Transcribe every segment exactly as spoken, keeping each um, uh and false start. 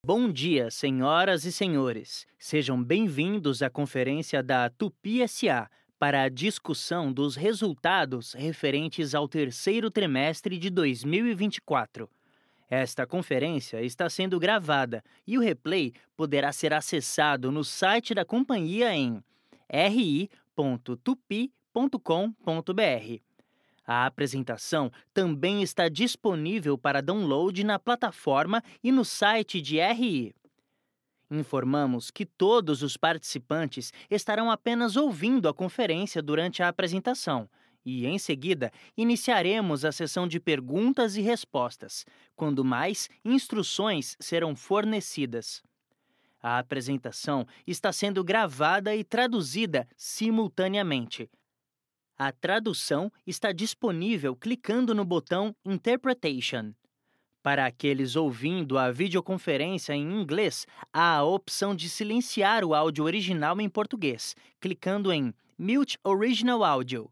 Bom dia, senhoras e senhores. Sejam bem-vindos à conferência da Tupi S A para a discussão dos resultados referentes ao terceiro trimestre de dois mil e vinte e quatro. Esta conferência está sendo gravada e o replay poderá ser acessado no site da companhia em r i ponto tupi ponto com ponto b r. A apresentação também está disponível para download na plataforma e no site de R I. Informamos que todos os participantes estarão apenas ouvindo a conferência durante a apresentação e, em seguida, iniciaremos a sessão de perguntas e respostas, quando mais instruções serão fornecidas. A apresentação está sendo gravada e traduzida simultaneamente. A tradução está disponível clicando no botão Interpretation. Para aqueles ouvindo a videoconferência em inglês, há a opção de silenciar o áudio original em português, clicando em Mute Original Audio.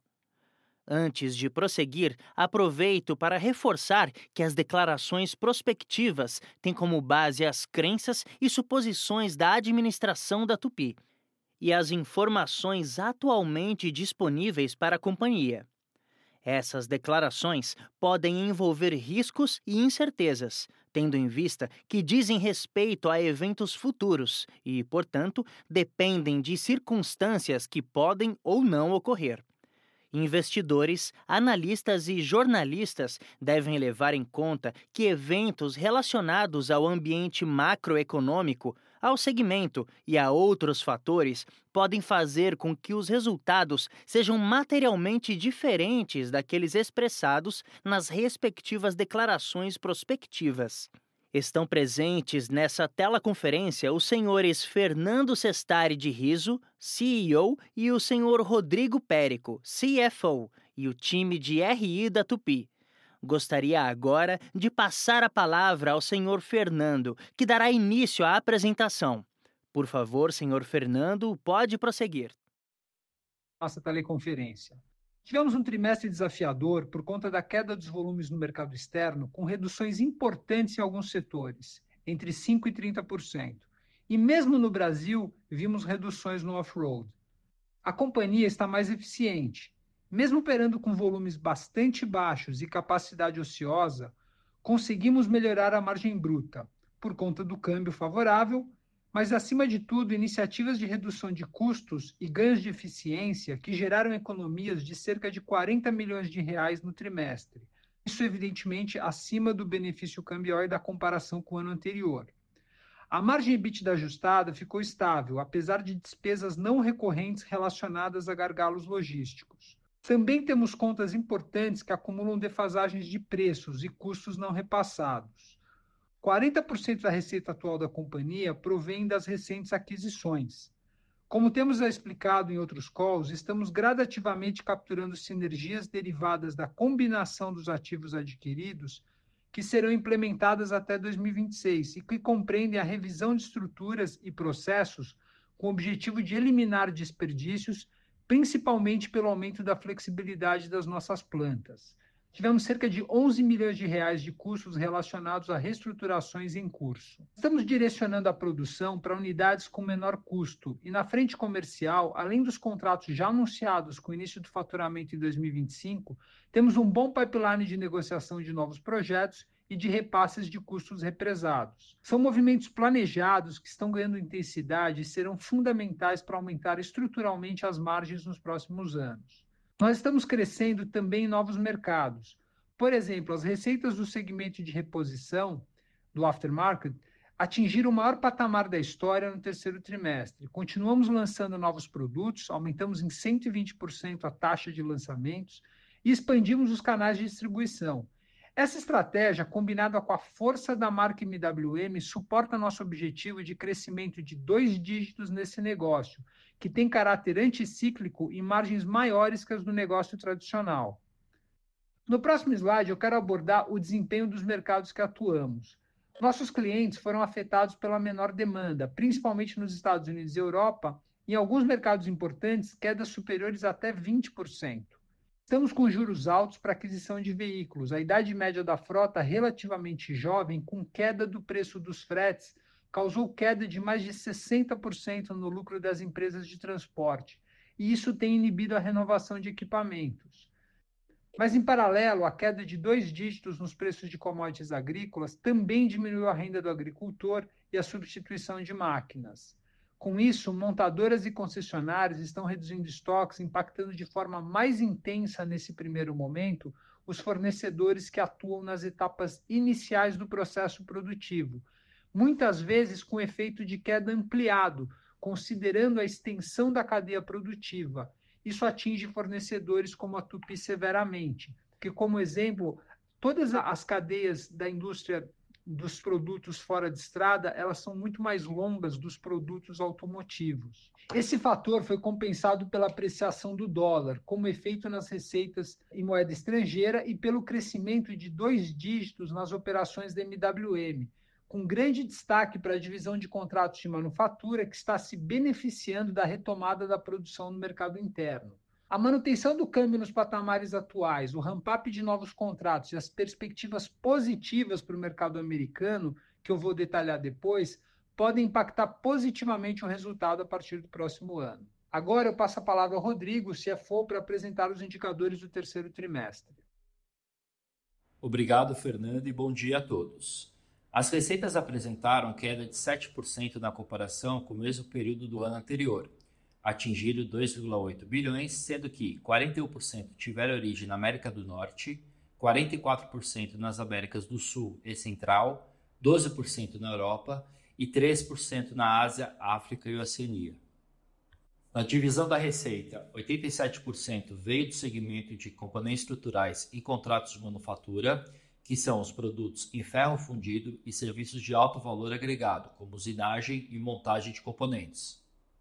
Antes de prosseguir, aproveito para reforçar que as declarações prospectivas têm como base as crenças e suposições da administração da Tupi e as informações atualmente disponíveis para a companhia. Essas declarações podem envolver riscos e incertezas, tendo em vista que dizem respeito a eventos futuros e, portanto, dependem de circunstâncias que podem ou não ocorrer. Investidores, analistas e jornalistas devem levar em conta que eventos relacionados ao ambiente macroeconômico, ao segmento e a outros fatores podem fazer com que os resultados sejam materialmente diferentes daqueles expressados nas respectivas declarações prospectivas. Estão presentes nessa teleconferência os senhores Fernando Sestari de Riso, C E O, e o senhor Rodrigo Périco, C F O, e o time de R I da Tupi. Gostaria agora de passar a palavra ao senhor Fernando, que dará início à apresentação. Por favor, senhor Fernando, pode prosseguir. Nossa teleconferência. Tivemos um trimestre desafiador por conta da queda dos volumes no mercado externo, com reduções importantes em alguns setores, entre cinco por cento e trinta por cento. E mesmo no Brasil, vimos reduções no off-road. A companhia está mais eficiente. Mesmo operando com volumes bastante baixos e capacidade ociosa, conseguimos melhorar a margem bruta, por conta do câmbio favorável, mas, acima de tudo, iniciativas de redução de custos e ganhos de eficiência que geraram economias de cerca de quarenta milhões de reais no trimestre. Isso, evidentemente, acima do benefício cambial e da comparação com o ano anterior. A margem EBITDA ajustada ficou estável, apesar de despesas não recorrentes relacionadas a gargalos logísticos. Também temos contas importantes que acumulam defasagens de preços e custos não repassados. quarenta por cento da receita atual da companhia provém das recentes aquisições. Como temos já explicado em outros calls, estamos gradativamente capturando sinergias derivadas da combinação dos ativos adquiridos, que serão implementadas até dois mil e vinte e seis e que compreendem a revisão de estruturas e processos com o objetivo de eliminar desperdícios, principalmente pelo aumento da flexibilidade das nossas plantas. Tivemos cerca de onze milhões de reais de custos relacionados a reestruturações em curso. Estamos direcionando a produção para unidades com menor custo e na frente comercial, além dos contratos já anunciados com o início do faturamento em dois mil e vinte e cinco, temos um bom pipeline de negociação de novos projetos e de repasses de custos represados. São movimentos planejados que estão ganhando intensidade e serão fundamentais para aumentar estruturalmente as margens nos próximos anos. Nós estamos crescendo também em novos mercados. Por exemplo, as receitas do segmento de reposição, do aftermarket, atingiram o maior patamar da história no terceiro trimestre. Continuamos lançando novos produtos, aumentamos em cento e vinte por cento a taxa de lançamentos e expandimos os canais de distribuição. Essa estratégia, combinada com a força da marca M W M, suporta nosso objetivo de crescimento de dois dígitos nesse negócio, que tem caráter anticíclico e margens maiores que as do negócio tradicional. No próximo slide, eu quero abordar o desempenho dos mercados que atuamos. Nossos clientes foram afetados pela menor demanda, principalmente nos Estados Unidos e Europa, e em alguns mercados importantes, quedas superiores a até vinte por cento. Estamos com juros altos para aquisição de veículos, a idade média da frota relativamente jovem, com queda do preço dos fretes, causou queda de mais de sessenta por cento no lucro das empresas de transporte, e isso tem inibido a renovação de equipamentos. Mas, em paralelo, a queda de dois dígitos nos preços de commodities agrícolas também diminuiu a renda do agricultor e a substituição de máquinas. Com isso, montadoras e concessionárias estão reduzindo estoques, impactando de forma mais intensa nesse primeiro momento os fornecedores que atuam nas etapas iniciais do processo produtivo, muitas vezes com efeito de queda ampliado, considerando a extensão da cadeia produtiva. Isso atinge fornecedores como a Tupi severamente, porque, como exemplo, todas as cadeias da indústria dos produtos fora de estrada, elas são muito mais longas dos produtos automotivos. Esse fator foi compensado pela apreciação do dólar, como efeito nas receitas em moeda estrangeira e pelo crescimento de dois dígitos nas operações da M W M, com grande destaque para a divisão de contratos de manufatura, que está se beneficiando da retomada da produção no mercado interno. A manutenção do câmbio nos patamares atuais, o ramp-up de novos contratos e as perspectivas positivas para o mercado americano, que eu vou detalhar depois, podem impactar positivamente o resultado a partir do próximo ano. Agora eu passo a palavra ao Rodrigo, C F O, para apresentar os indicadores do terceiro trimestre. Obrigado, Fernando, e bom dia a todos. As receitas apresentaram queda de sete por cento na comparação com o mesmo período do ano anterior, atingiram dois vírgula oito bilhões, sendo que quarenta e um por cento tiveram origem na América do Norte, quarenta e quatro por cento nas Américas do Sul e Central, doze por cento na Europa e três por cento na Ásia, África e Oceania. Na divisão da receita, oitenta e sete por cento veio do segmento de componentes estruturais e contratos de manufatura, que são os produtos em ferro fundido e serviços de alto valor agregado, como usinagem e montagem de componentes.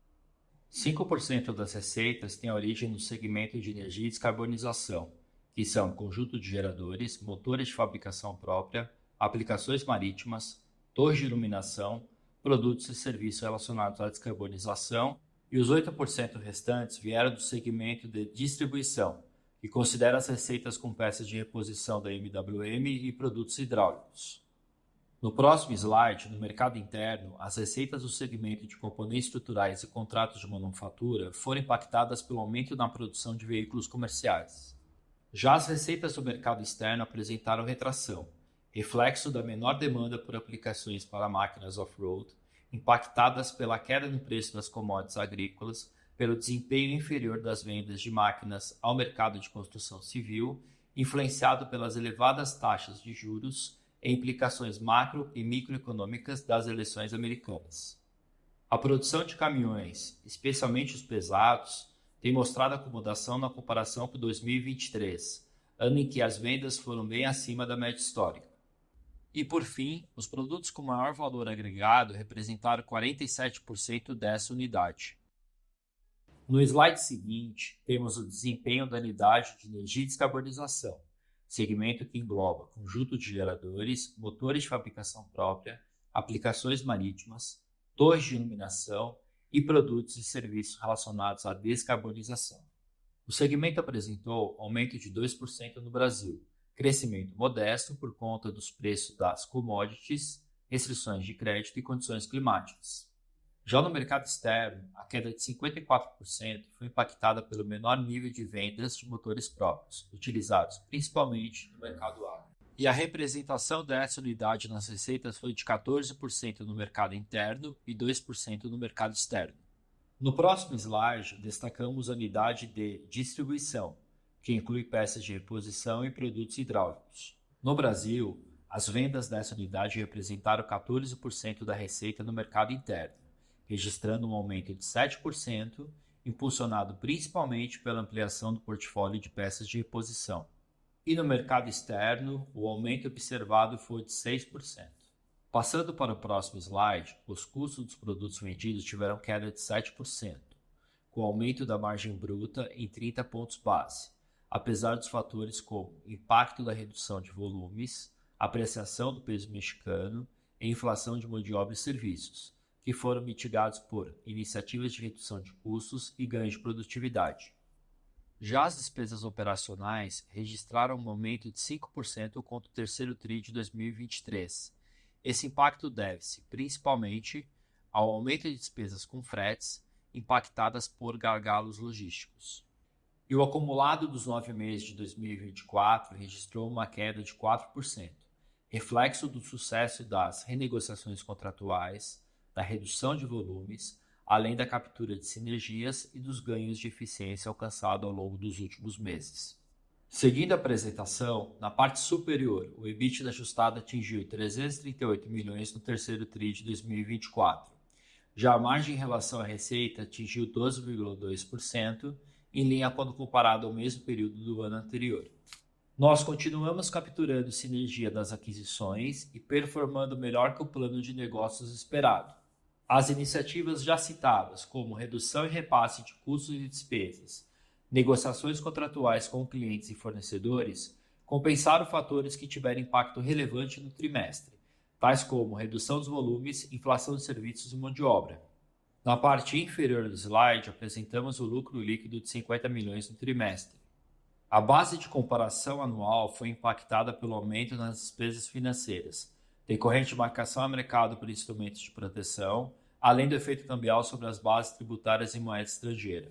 cinco por cento das receitas têm origem no segmento de energia e descarbonização, que são conjunto de geradores, motores de fabricação própria, aplicações marítimas, torres de iluminação, produtos e serviços relacionados à descarbonização, e os oito por cento restantes vieram do segmento de distribuição, que considera as receitas com peças de reposição da M W M e produtos hidráulicos. No próximo slide, no mercado interno, as receitas do segmento de componentes estruturais e contratos de manufatura foram impactadas pelo aumento na produção de veículos comerciais. Já as receitas do mercado externo apresentaram retração, reflexo da menor demanda por aplicações para máquinas off-road, impactadas pela queda no preço das commodities agrícolas, pelo desempenho inferior das vendas de máquinas ao mercado de construção civil, influenciado pelas elevadas taxas de juros e implicações macro e microeconômicas das eleições americanas. A produção de caminhões, especialmente os pesados, tem mostrado acomodação na comparação com dois mil e vinte e três, ano em que as vendas foram bem acima da média histórica. E, por fim, os produtos com maior valor agregado representaram quarenta e sete por cento dessa unidade. No slide seguinte, temos o desempenho da unidade de energia e descarbonização, segmento que engloba conjunto de geradores, motores de fabricação própria, aplicações marítimas, torres de iluminação e produtos e serviços relacionados à descarbonização. O segmento apresentou aumento de dois por cento no Brasil, crescimento modesto por conta dos preços das commodities, restrições de crédito e condições climáticas. Já no mercado externo, a queda de cinquenta e quatro por cento foi impactada pelo menor nível de vendas de motores próprios, utilizados principalmente no mercado agro. E a representação dessa unidade nas receitas foi de quatorze por cento no mercado interno e dois por cento no mercado externo. No próximo slide, destacamos a unidade de distribuição, que inclui peças de reposição e produtos hidráulicos. No Brasil, as vendas dessa unidade representaram quatorze por cento da receita no mercado interno, registrando um aumento de sete por cento, impulsionado principalmente pela ampliação do portfólio de peças de reposição. E no mercado externo, o aumento observado foi de seis por cento. Passando para o próximo slide, os custos dos produtos vendidos tiveram queda de sete por cento, com aumento da margem bruta em trinta pontos base, apesar dos fatores como impacto da redução de volumes, apreciação do peso mexicano e inflação de mão de obra e serviços, que foram mitigados por iniciativas de redução de custos e ganho de produtividade. Já as despesas operacionais registraram um aumento de cinco por cento contra o terceiro tri de dois mil e vinte e três, Esse impacto deve-se, principalmente, ao aumento de despesas com fretes impactadas por gargalos logísticos. E o acumulado dos nove meses de dois mil e vinte e quatro registrou uma queda de quatro por cento, reflexo do sucesso das renegociações contratuais, da redução de volumes, além da captura de sinergias e dos ganhos de eficiência alcançados ao longo dos últimos meses. Seguindo a apresentação, na parte superior, o EBITDA ajustado atingiu trezentos e trinta e oito milhões no terceiro tri de dois mil e vinte e quatro. Já a margem em relação à receita atingiu doze vírgula dois por cento, em linha quando comparado ao mesmo período do ano anterior. Nós continuamos capturando sinergia das aquisições e performando melhor que o plano de negócios esperado. As iniciativas já citadas, como redução e repasse de custos e despesas, negociações contratuais com clientes e fornecedores, compensaram fatores que tiveram impacto relevante no trimestre, tais como redução dos volumes, inflação de serviços e mão de obra. Na parte inferior do slide, apresentamos o lucro líquido de cinquenta milhões no trimestre. A base de comparação anual foi impactada pelo aumento nas despesas financeiras, decorrente de marcação a mercado por instrumentos de proteção, além do efeito cambial sobre as bases tributárias em moeda estrangeira.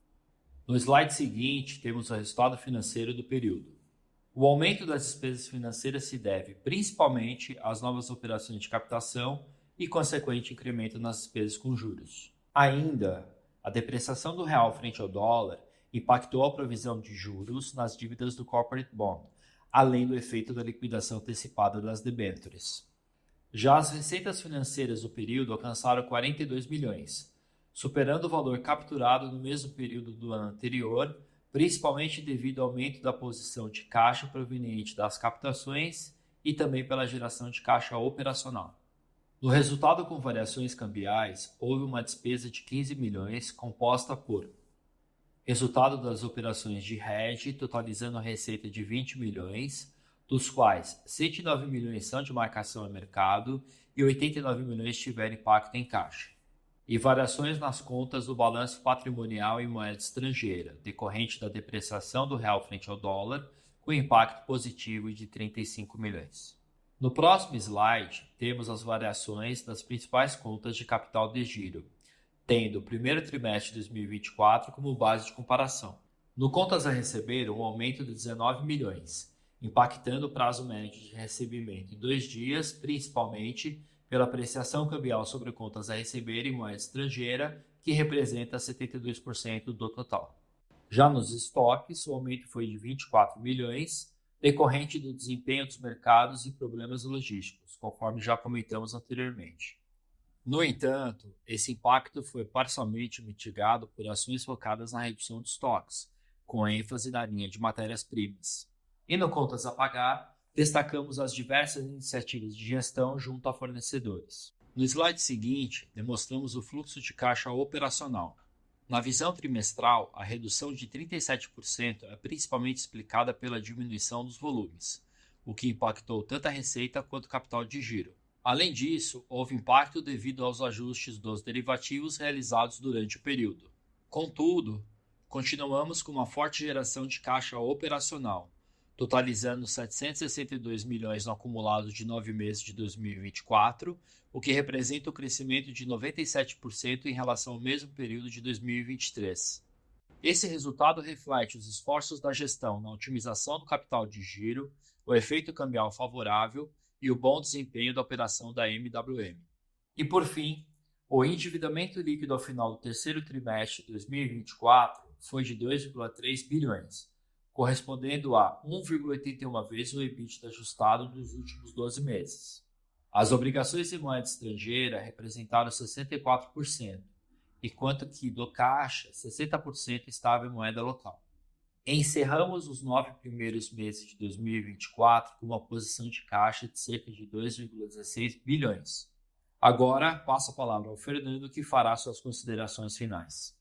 No slide seguinte, temos o resultado financeiro do período. O aumento das despesas financeiras se deve principalmente às novas operações de captação e consequente incremento nas despesas com juros. Ainda, a depreciação do real frente ao dólar impactou a provisão de juros nas dívidas do Corporate Bond, além do efeito da liquidação antecipada das debêntures. Já as receitas financeiras do período alcançaram quarenta e dois milhões, superando o valor capturado no mesmo período do ano anterior, principalmente devido ao aumento da posição de caixa proveniente das captações e também pela geração de caixa operacional. No resultado com variações cambiais, houve uma despesa de quinze milhões composta por resultado das operações de hedge, totalizando a receita de vinte milhões, dos quais cento e nove milhões são de marcação a mercado e oitenta e nove milhões tiveram impacto em caixa. E variações nas contas do balanço patrimonial em moeda estrangeira, decorrente da depreciação do real frente ao dólar, com impacto positivo de trinta e cinco milhões. No próximo slide, temos as variações das principais contas de capital de giro, tendo o primeiro trimestre de dois mil e vinte e quatro como base de comparação. No contas a receber, um aumento de dezenove milhões, impactando o prazo médio de recebimento em dois dias, principalmente pela apreciação cambial sobre contas a receber em moeda estrangeira, que representa setenta e dois por cento do total. Já nos estoques, o aumento foi de vinte e quatro milhões, decorrente do desempenho dos mercados e problemas logísticos, conforme já comentamos anteriormente. No entanto, esse impacto foi parcialmente mitigado por ações focadas na redução de estoques, com ênfase na linha de matérias-primas. E no contas a pagar, destacamos as diversas iniciativas de gestão junto a fornecedores. No slide seguinte, demonstramos o fluxo de caixa operacional. Na visão trimestral, a redução de trinta e sete por cento é principalmente explicada pela diminuição dos volumes, o que impactou tanto a receita quanto o capital de giro. Além disso, houve impacto devido aos ajustes dos derivativos realizados durante o período. Contudo, continuamos com uma forte geração de caixa operacional, totalizando setecentos e sessenta e dois milhões no acumulado de nove meses de dois mil e vinte e quatro, o que representa um crescimento de noventa e sete por cento em relação ao mesmo período de dois mil e vinte e três. Esse resultado reflete os esforços da gestão na otimização do capital de giro, o efeito cambial favorável e o bom desempenho da operação da M W M. E por fim, o endividamento líquido ao final do terceiro trimestre de dois mil e vinte e quatro foi de dois vírgula três bilhões, correspondendo a um vírgula oitenta e uma vezes o EBITDA ajustado dos últimos doze meses. As obrigações em moeda estrangeira representaram sessenta e quatro por cento, enquanto que do caixa, sessenta por cento estava em moeda local. Encerramos os nove primeiros meses de dois mil e vinte e quatro com uma posição de caixa de cerca de dois vírgula dezesseis bilhões. Agora, passo a palavra ao Fernando, que fará suas considerações finais.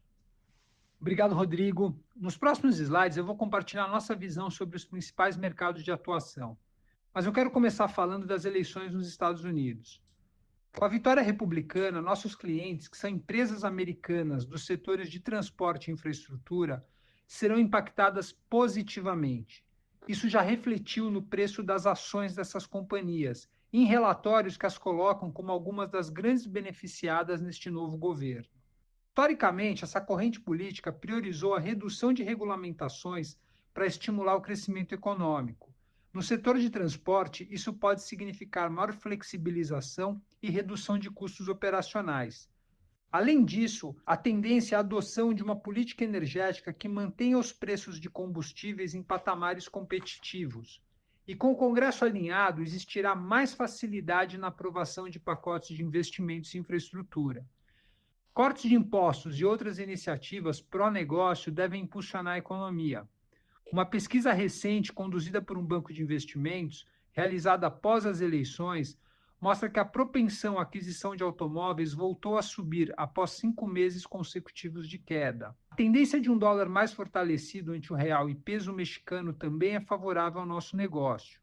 Obrigado, Rodrigo. Nos próximos slides, eu vou compartilhar nossa visão sobre os principais mercados de atuação. Mas eu quero começar falando das eleições nos Estados Unidos. Com a vitória republicana, nossos clientes, que são empresas americanas dos setores de transporte e infraestrutura, serão impactadas positivamente. Isso já refletiu no preço das ações dessas companhias, em relatórios que as colocam como algumas das grandes beneficiadas neste novo governo. Historicamente, essa corrente política priorizou a redução de regulamentações para estimular o crescimento econômico. No setor de transporte, isso pode significar maior flexibilização e redução de custos operacionais. Além disso, a tendência é a adoção de uma política energética que mantenha os preços de combustíveis em patamares competitivos. E com o Congresso alinhado, existirá mais facilidade na aprovação de pacotes de investimentos em infraestrutura. Cortes de impostos e outras iniciativas pró-negócio devem impulsionar a economia. Uma pesquisa recente conduzida por um banco de investimentos, realizada após as eleições, mostra que a propensão à aquisição de automóveis voltou a subir após cinco meses consecutivos de queda. A tendência de um dólar mais fortalecido ante o real e peso mexicano também é favorável ao nosso negócio.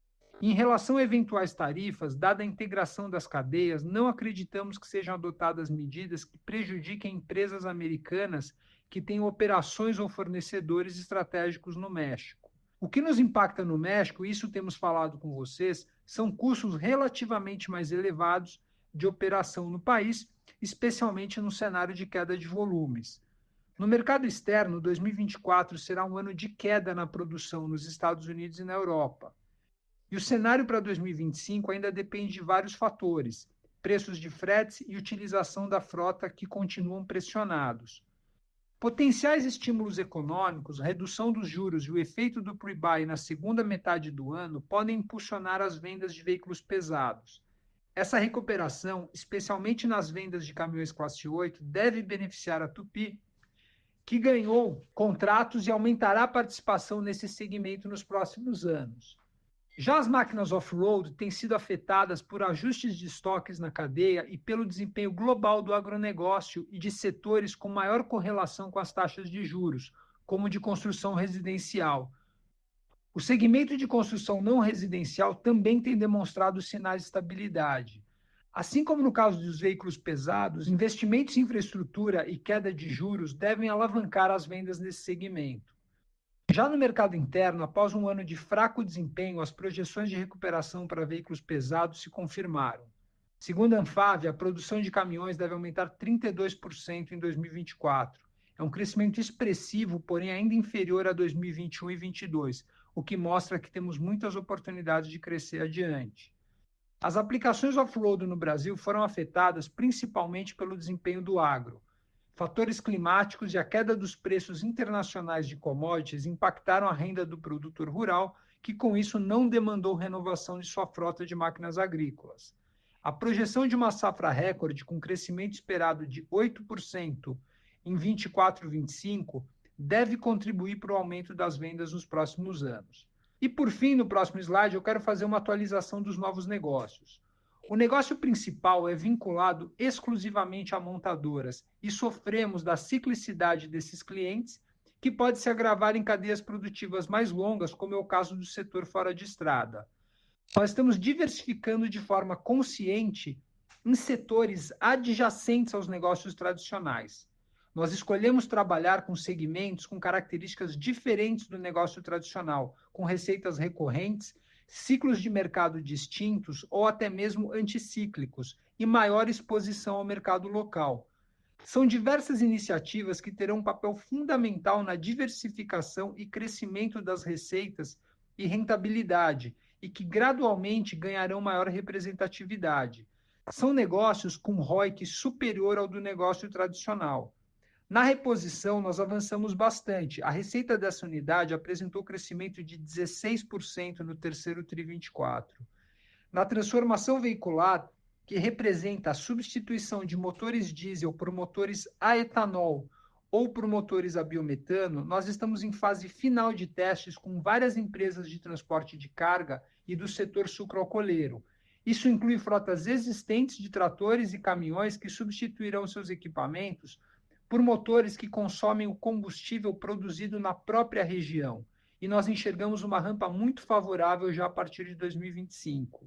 Em relação a eventuais tarifas, dada a integração das cadeias, não acreditamos que sejam adotadas medidas que prejudiquem empresas americanas que têm operações ou fornecedores estratégicos no México. O que nos impacta no México, e isso temos falado com vocês, são custos relativamente mais elevados de operação no país, especialmente no cenário de queda de volumes. No mercado externo, dois mil e vinte e quatro será um ano de queda na produção nos Estados Unidos e na Europa. E o cenário para dois mil e vinte e cinco ainda depende de vários fatores, preços de fretes e utilização da frota que continuam pressionados. Potenciais estímulos econômicos, redução dos juros e o efeito do pre-buy na segunda metade do ano podem impulsionar as vendas de veículos pesados. Essa recuperação, especialmente nas vendas de caminhões classe oito, deve beneficiar a Tupy, que ganhou contratos e aumentará a participação nesse segmento nos próximos anos. Já as máquinas off-road têm sido afetadas por ajustes de estoques na cadeia e pelo desempenho global do agronegócio e de setores com maior correlação com as taxas de juros, como o de construção residencial. O segmento de construção não residencial também tem demonstrado sinais de estabilidade. Assim como no caso dos veículos pesados, investimentos em infraestrutura e queda de juros devem alavancar as vendas nesse segmento. Já no mercado interno, após um ano de fraco desempenho, as projeções de recuperação para veículos pesados se confirmaram. Segundo a Anfavea, a produção de caminhões deve aumentar trinta e dois por cento em dois mil e vinte e quatro. É um crescimento expressivo, porém ainda inferior a dois mil e vinte e um e dois mil e vinte e dois, o que mostra que temos muitas oportunidades de crescer adiante. As aplicações off-road no Brasil foram afetadas principalmente pelo desempenho do agro. Fatores climáticos e a queda dos preços internacionais de commodities impactaram a renda do produtor rural, que com isso não demandou renovação de sua frota de máquinas agrícolas. A projeção de uma safra recorde com crescimento esperado de oito por cento em vinte e quatro e vinte e cinco deve contribuir para o aumento das vendas nos próximos anos. E por fim, no próximo slide, eu quero fazer uma atualização dos novos negócios. O negócio principal é vinculado exclusivamente a montadoras e sofremos da ciclicidade desses clientes, que pode se agravar em cadeias produtivas mais longas, como é o caso do setor fora de estrada. Nós estamos diversificando de forma consciente em setores adjacentes aos negócios tradicionais. Nós escolhemos trabalhar com segmentos com características diferentes do negócio tradicional, com receitas recorrentes, ciclos de mercado distintos ou até mesmo anticíclicos e maior exposição ao mercado local. São diversas iniciativas que terão um papel fundamental na diversificação e crescimento das receitas e rentabilidade e que gradualmente ganharão maior representatividade. São negócios com R O I C superior ao do negócio tradicional. Na reposição, nós avançamos bastante. A receita dessa unidade apresentou crescimento de dezesseis por cento no terceiro trimestre vinte e quatro. Na transformação veicular, que representa a substituição de motores diesel por motores a etanol ou por motores a biometano, nós estamos em fase final de testes com várias empresas de transporte de carga e do setor sucroalcooleiro. Isso inclui frotas existentes de tratores e caminhões que substituirão seus equipamentos por motores que consomem o combustível produzido na própria região. E nós enxergamos uma rampa muito favorável já a partir de dois mil e vinte e cinco.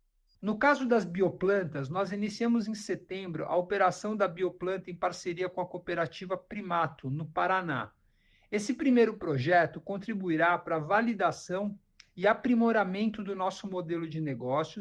No caso das bioplantas, nós iniciamos em setembro a operação da bioplanta em parceria com a cooperativa Primato, no Paraná. Esse primeiro projeto contribuirá para a validação e aprimoramento do nosso modelo de negócios,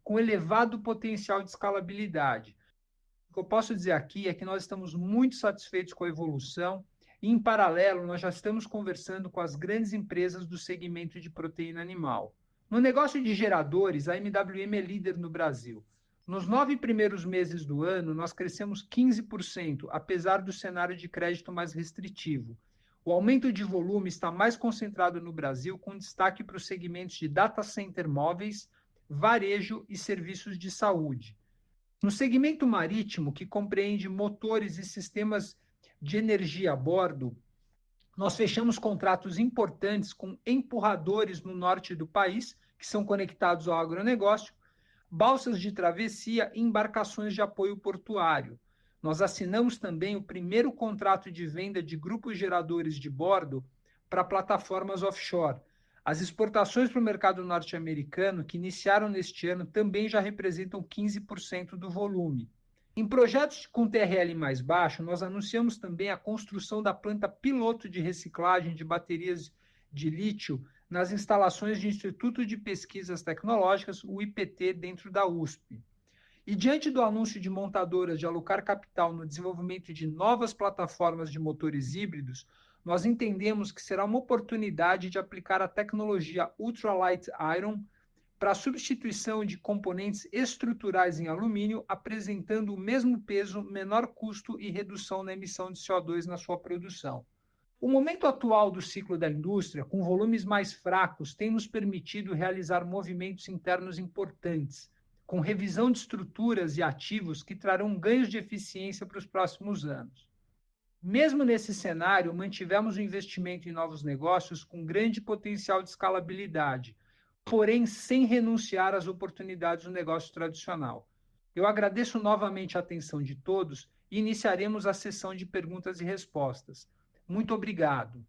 com elevado potencial de escalabilidade. O que eu posso dizer aqui é que nós estamos muito satisfeitos com a evolução e, em paralelo, nós já estamos conversando com as grandes empresas do segmento de proteína animal. No negócio de geradores, a M W M é líder no Brasil. Nos nove primeiros meses do ano, nós crescemos quinze por cento, apesar do cenário de crédito mais restritivo. O aumento de volume está mais concentrado no Brasil, com destaque para os segmentos de data center móveis, varejo e serviços de saúde. No segmento marítimo, que compreende motores e sistemas de energia a bordo, nós fechamos contratos importantes com empurradores no norte do país, que são conectados ao agronegócio, balsas de travessia e embarcações de apoio portuário. Nós assinamos também o primeiro contrato de venda de grupos geradores de bordo para plataformas offshore. As exportações para o mercado norte-americano, que iniciaram neste ano, também já representam quinze por cento do volume. Em projetos com T R L mais baixo, nós anunciamos também a construção da planta piloto de reciclagem de baterias de lítio nas instalações do Instituto de Pesquisas Tecnológicas, o I P T, dentro da U S P. E diante do anúncio de montadoras de alocar capital no desenvolvimento de novas plataformas de motores híbridos, nós entendemos que será uma oportunidade de aplicar a tecnologia Ultralight Iron para a substituição de componentes estruturais em alumínio, apresentando o mesmo peso, menor custo e redução na emissão de C O dois na sua produção. O momento atual do ciclo da indústria, com volumes mais fracos, tem nos permitido realizar movimentos internos importantes, com revisão de estruturas e ativos que trarão ganhos de eficiência para os próximos anos. Mesmo nesse cenário, mantivemos o investimento em novos negócios com grande potencial de escalabilidade, porém sem renunciar às oportunidades do negócio tradicional. Eu agradeço novamente a atenção de todos e iniciaremos a sessão de perguntas e respostas. Muito obrigado.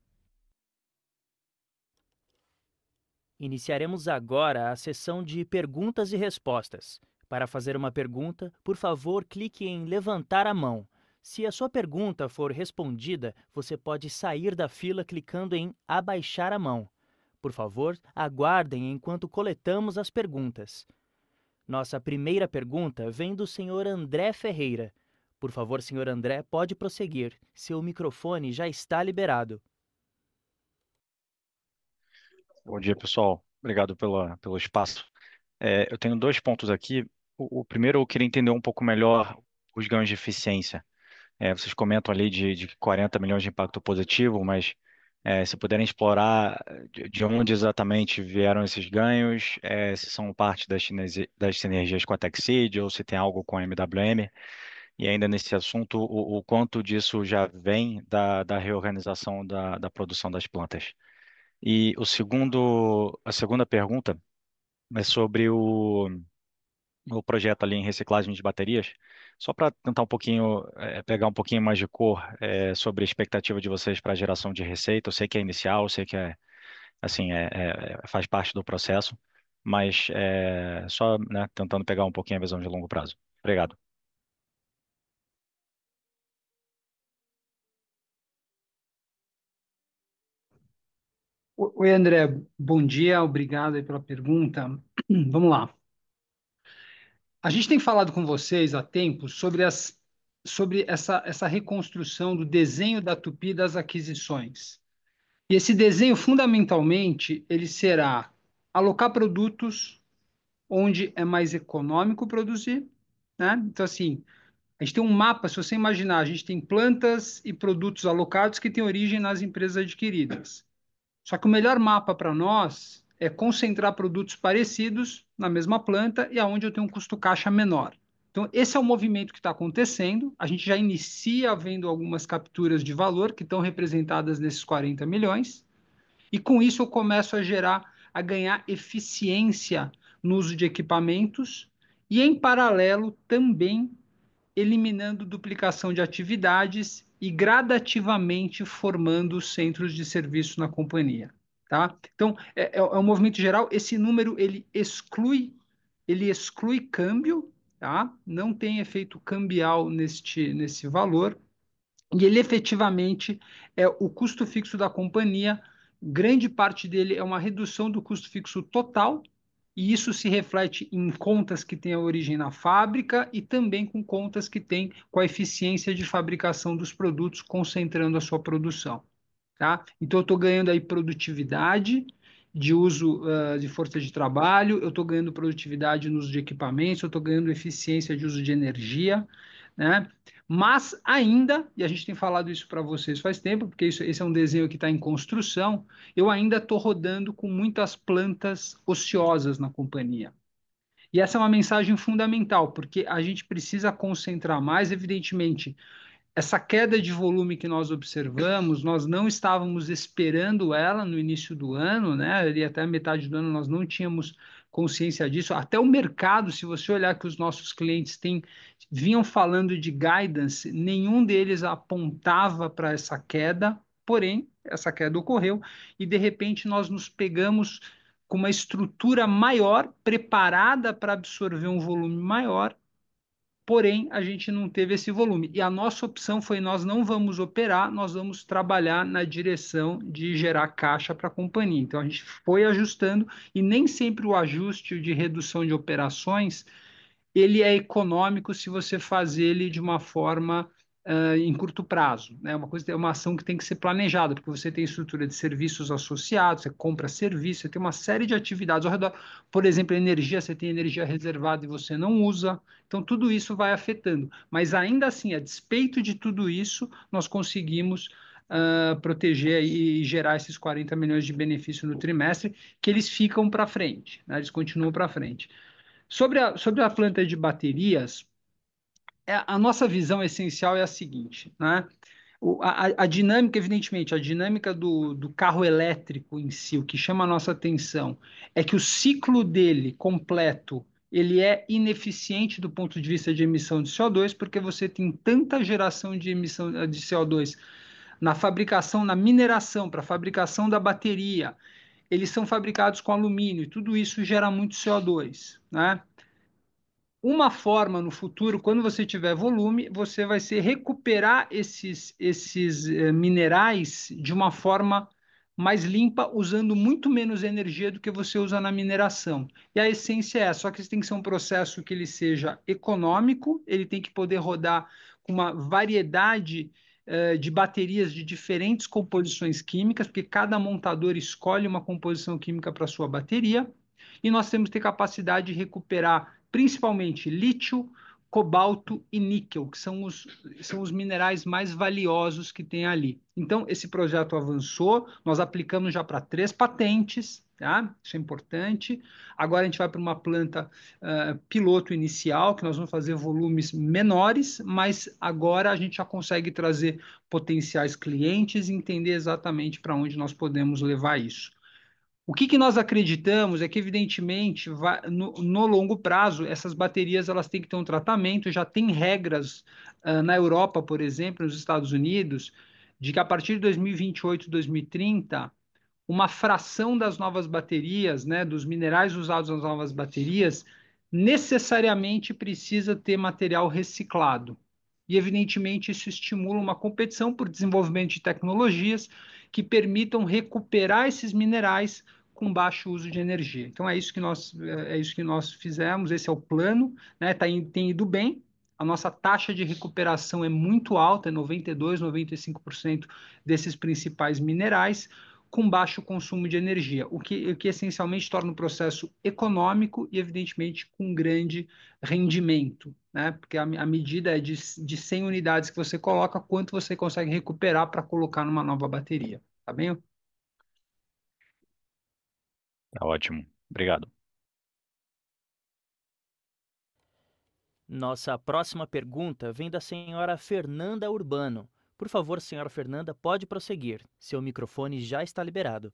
Iniciaremos agora a sessão de perguntas e respostas. Para fazer uma pergunta, por favor, clique em levantar a mão. Se a sua pergunta for respondida, você pode sair da fila clicando em abaixar a mão. Por favor, aguardem enquanto coletamos as perguntas. Nossa primeira pergunta vem do senhor André Ferreira. Por favor, senhor André, pode prosseguir. Seu microfone já está liberado. Bom dia, pessoal. Obrigado pela, pelo espaço. É, eu tenho dois pontos aqui. O, o primeiro, eu queria entender um pouco melhor os ganhos de eficiência. É, vocês comentam ali de, de quarenta milhões de impacto positivo, mas é, se puderem explorar de, de onde exatamente vieram esses ganhos, é, se são parte das, sinergi- das sinergias com a Techseed ou se tem algo com a M W M. E ainda nesse assunto, o, o quanto disso já vem da, da reorganização da, da produção das plantas. E o segundo, a segunda pergunta é sobre o, o projeto ali em reciclagem de baterias. Só para tentar um pouquinho, eh, pegar um pouquinho mais de cor, eh, sobre a expectativa de vocês para a geração de receita. Eu sei que é inicial, eu sei que é, assim, é, é- faz parte do processo, mas é, só, né, tentando pegar um pouquinho a visão de longo prazo. Obrigado. Oi, André, bom dia, obrigado aí pela pergunta. Vamos lá. A gente tem falado com vocês há tempos sobre, as, sobre essa, essa reconstrução do desenho da Tupi das aquisições. E esse desenho, fundamentalmente, ele será alocar produtos onde é mais econômico produzir, né? Então, assim, a gente tem um mapa, se você imaginar, a gente tem plantas e produtos alocados que têm origem nas empresas adquiridas. Só que o melhor mapa para nós é concentrar produtos parecidos na mesma planta e aonde eu tenho um custo caixa menor. Então, esse é o movimento que está acontecendo. A gente já inicia vendo algumas capturas de valor que estão representadas nesses quarenta milhões. E com isso eu começo a gerar, a ganhar eficiência no uso de equipamentos e, em paralelo, também eliminando duplicação de atividades e gradativamente formando centros de serviço na companhia, tá? Então, é, é, é um movimento geral. Esse número, ele exclui, ele exclui câmbio, tá? Não tem efeito cambial neste, nesse valor. E ele efetivamente é o custo fixo da companhia. Grande parte dele é uma redução do custo fixo total, e isso se reflete em contas que têm a origem na fábrica e também com contas que têm com a eficiência de fabricação dos produtos, concentrando a sua produção. Tá? Então, eu estou ganhando aí produtividade de uso uh, de força de trabalho, eu estou ganhando produtividade no uso de equipamentos, eu estou ganhando eficiência de uso de energia, né? Mas ainda, e a gente tem falado isso para vocês faz tempo, porque isso, esse é um desenho que está em construção, eu ainda estou rodando com muitas plantas ociosas na companhia. E essa é uma mensagem fundamental, porque a gente precisa concentrar mais, evidentemente, essa queda de volume que nós observamos, nós não estávamos esperando ela no início do ano, né? Ali até a metade do ano nós não tínhamos consciência disso. Até o mercado, se você olhar que os nossos clientes têm, vinham falando de guidance, nenhum deles apontava para essa queda, porém, essa queda ocorreu e de repente nós nos pegamos com uma estrutura maior, preparada para absorver um volume maior, porém a gente não teve esse volume. E a nossa opção foi: nós não vamos operar, nós vamos trabalhar na direção de gerar caixa para a companhia. Então a gente foi ajustando, e nem sempre o ajuste de redução de operações ele é econômico se você fazer ele de uma forma uh, em curto prazo. Né? Uma coisa, é uma ação que tem que ser planejada, porque você tem estrutura de serviços associados, você compra serviço, você tem uma série de atividades ao redor. Por exemplo, energia, você tem energia reservada e você não usa. Então, tudo isso vai afetando. Mas ainda assim, a despeito de tudo isso, nós conseguimos uh, proteger e gerar esses quarenta milhões de benefício no trimestre, que eles ficam para frente, né? Eles continuam para frente. Sobre a, sobre a planta de baterias, é, a nossa visão essencial é a seguinte, né? O, a, a dinâmica, evidentemente, a dinâmica do, do carro elétrico em si, o que chama a nossa atenção é que o ciclo dele completo ele é ineficiente do ponto de vista de emissão de C O dois, porque você tem tanta geração de emissão de C O dois na fabricação, na mineração, para a fabricação da bateria. Eles são fabricados com alumínio e tudo isso gera muito C O dois, né? Uma forma no futuro, quando você tiver volume, você vai ser recuperar esses, esses eh, minerais de uma forma mais limpa, usando muito menos energia do que você usa na mineração. E a essência é essa, só que isso tem que ser um processo que ele seja econômico, ele tem que poder rodar com uma variedade eh, de baterias de diferentes composições químicas, porque cada montador escolhe uma composição química para sua bateria, e nós temos que ter capacidade de recuperar principalmente lítio, cobalto e níquel, que são os, são os minerais mais valiosos que tem ali. Então, esse projeto avançou, nós aplicamos já para três patentes, tá? Isso é importante. Agora a gente vai para uma planta uh, piloto inicial, que nós vamos fazer volumes menores, mas agora a gente já consegue trazer potenciais clientes e entender exatamente para onde nós podemos levar isso. O que, que nós acreditamos é que, evidentemente, vai, no, no longo prazo, essas baterias elas têm que ter um tratamento. Já tem regras uh, na Europa, por exemplo, nos Estados Unidos, de que a partir de dois mil e vinte e oito, dois mil e trinta, uma fração das novas baterias, né, dos minerais usados nas novas baterias, necessariamente precisa ter material reciclado. E, evidentemente, isso estimula uma competição por desenvolvimento de tecnologias que permitam recuperar esses minerais com baixo uso de energia. Então, é isso que nós, é isso que nós fizemos, esse é o plano, né? Tá, tem ido bem, a nossa taxa de recuperação é muito alta, é noventa e dois, noventa e cinco por cento desses principais minerais, com baixo consumo de energia, o que, o que essencialmente torna o processo econômico e, evidentemente, com grande rendimento, né? Porque a, a medida é de, de cem unidades que você coloca, quanto você consegue recuperar para colocar numa nova bateria, tá bem? Tá ótimo. Obrigado. Nossa próxima pergunta vem da senhora Fernanda Urbano. Por favor, senhora Fernanda, pode prosseguir. Seu microfone já está liberado.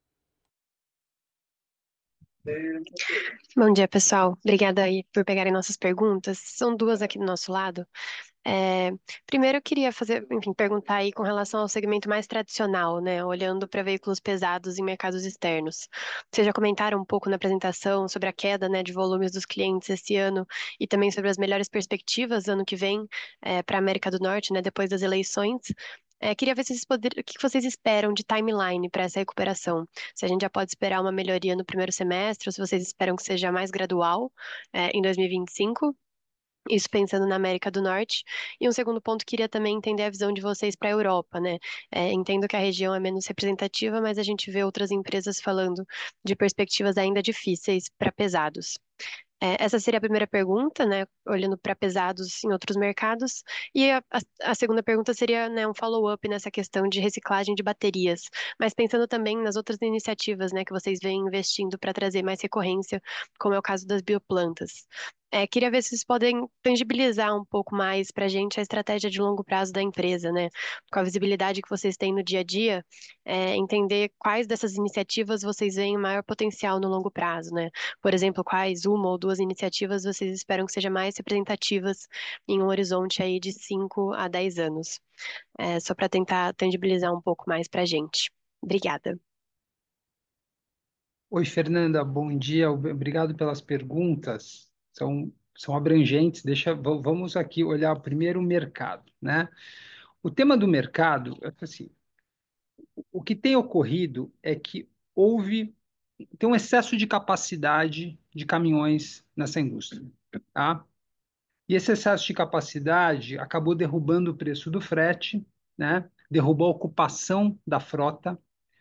Bom dia, pessoal. Obrigada aí por pegarem nossas perguntas. São duas aqui do nosso lado. É, primeiro, eu queria fazer, enfim, perguntar aí com relação ao segmento mais tradicional, né? Olhando para veículos pesados em mercados externos. Vocês já comentaram um pouco na apresentação sobre a queda, né, de volumes dos clientes esse ano e também sobre as melhores perspectivas ano que vem para a América do Norte, né, depois das eleições. É, queria ver se vocês poder, o que vocês esperam de timeline para essa recuperação. Se a gente já pode esperar uma melhoria no primeiro semestre, ou se vocês esperam que seja mais gradual, é, em dois mil e vinte e cinco. Isso pensando na América do Norte. E um segundo ponto, queria também entender a visão de vocês para a Europa, né? É, entendo que a região é menos representativa, mas a gente vê outras empresas falando de perspectivas ainda difíceis para pesados. É, essa seria a primeira pergunta, né? Olhando para pesados em outros mercados. E a, a- a segunda pergunta seria, né, um follow-up nessa questão de reciclagem de baterias. Mas pensando também nas outras iniciativas, né, que vocês vêm investindo para trazer mais recorrência, como é o caso das bioplantas. É, queria ver se vocês podem tangibilizar um pouco mais para a gente a estratégia de longo prazo da empresa, né? Com a visibilidade que vocês têm no dia a dia, é, entender quais dessas iniciativas vocês veem o maior potencial no longo prazo, né? Por exemplo, quais uma ou duas iniciativas vocês esperam que sejam mais representativas em um horizonte aí de cinco a dez anos? É, só para tentar tangibilizar um pouco mais para a gente. Obrigada. Oi, Fernanda, bom dia. Ob- Obrigado pelas perguntas. São, são abrangentes. Deixa, va- vamos aqui olhar primeiro o mercado, né? O tema do mercado, é que, assim, o que tem ocorrido é que houve tem um excesso de capacidade de caminhões nessa indústria, tá? E esse excesso de capacidade acabou derrubando o preço do frete, né? Derrubou a ocupação da frota.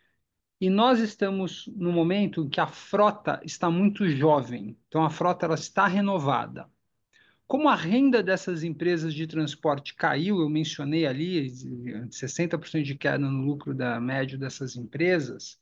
E nós estamos no momento em que a frota está muito jovem. Então a frota ela está renovada. Como a renda dessas empresas de transporte caiu, eu mencionei ali sessenta por cento de queda no lucro da médio dessas empresas,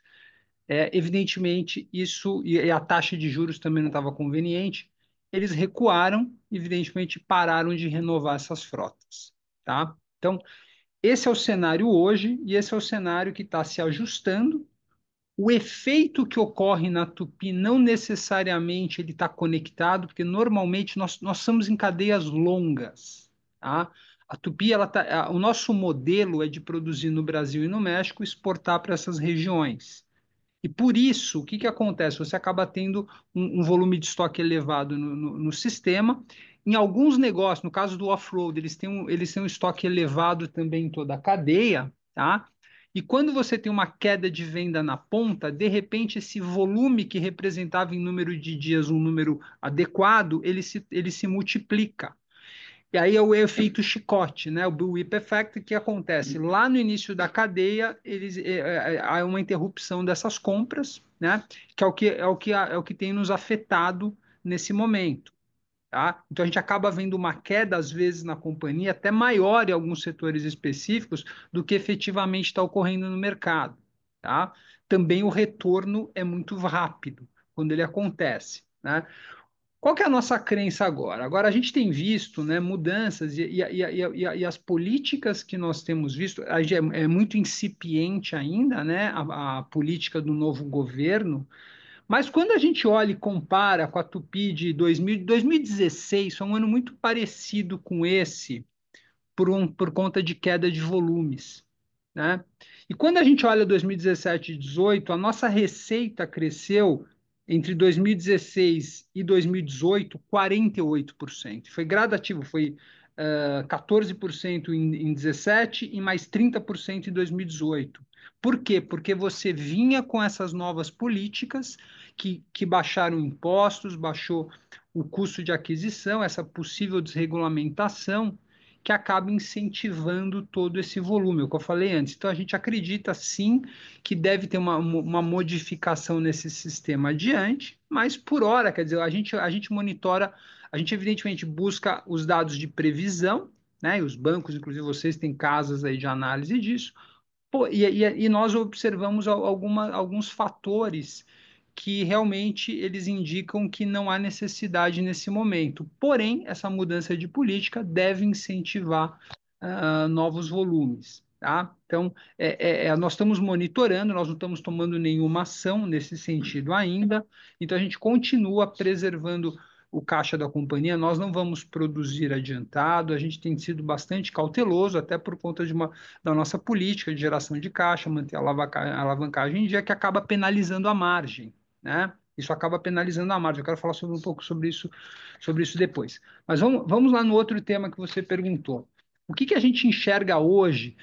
é, evidentemente isso e a taxa de juros também não estava conveniente, eles recuaram, evidentemente pararam de renovar essas frotas, tá? Então, esse é o cenário hoje e esse é o cenário que está se ajustando. O efeito que ocorre na Tupi não necessariamente ele está conectado, porque normalmente nós, nós estamos em cadeias longas, tá? A Tupi, ela tá, a- o nosso modelo é de produzir no Brasil e no México, e exportar para essas regiões. E por isso, o que que acontece? Você acaba tendo um, um volume de estoque elevado no, no- no sistema. Em alguns negócios, no caso do off-road, eles têm um, eles têm um estoque elevado também em toda a cadeia, tá? E quando você tem uma queda de venda na ponta, de repente esse volume que representava em número de dias um número adequado, ele se, ele se multiplica. E aí é o efeito chicote, né? O bullwhip effect, que acontece lá no início da cadeia, eles, é, é, é, há uma interrupção dessas compras, né? Que é o que, é o que, é o que tem nos afetado nesse momento, tá? Então a gente acaba vendo uma queda, às vezes, na companhia, até maior em alguns setores específicos do que efetivamente está ocorrendo no mercado, tá? Também o retorno é muito rápido quando ele acontece, né? Qual que é a nossa crença agora? Agora a gente tem visto, né, mudanças e, e, e, e, e as políticas que nós temos visto, a gente é, é muito incipiente ainda, né, a, a política do novo governo, mas quando a gente olha e compara com a Tupi de dois mil, dois mil e dezesseis, foi um ano muito parecido com esse, por, um, por conta de queda de volumes, né? E quando a gente olha dois mil e dezessete e dezoito, a nossa receita cresceu entre dois mil e dezesseis e dois mil e dezoito quarenta e oito por cento. Foi gradativo, foi uh, quatorze por cento em, em dezessete e mais trinta por cento em dois mil e dezoito. Por quê? Porque você vinha com essas novas políticas que, que baixaram impostos, baixou o custo de aquisição, essa possível desregulamentação, que acaba incentivando todo esse volume, é o que eu falei antes. Então, a gente acredita sim que deve ter uma, uma modificação nesse sistema adiante, mas por hora, quer dizer, a gente, a gente monitora, a gente evidentemente busca os dados de previsão, né? E os bancos, inclusive vocês têm casas aí de análise disso. Pô, e, e, e nós observamos alguma, alguns fatores que realmente eles indicam que não há necessidade nesse momento. Porém, essa mudança de política deve incentivar uh, novos volumes. Tá? Então, é, é, é, nós estamos monitorando, nós não estamos tomando nenhuma ação nesse sentido ainda, então a gente continua preservando o caixa da companhia, nós não vamos produzir adiantado, a gente tem sido bastante cauteloso, até por conta de uma, da nossa política de geração de caixa, manter a alavancagem, a alavancagem em dia, que acaba penalizando a margem, né? Isso acaba penalizando a margem. Eu quero falar sobre, um pouco sobre isso, sobre isso depois. Mas vamos, vamos lá no outro tema que você perguntou. O que, que a gente enxerga hoje?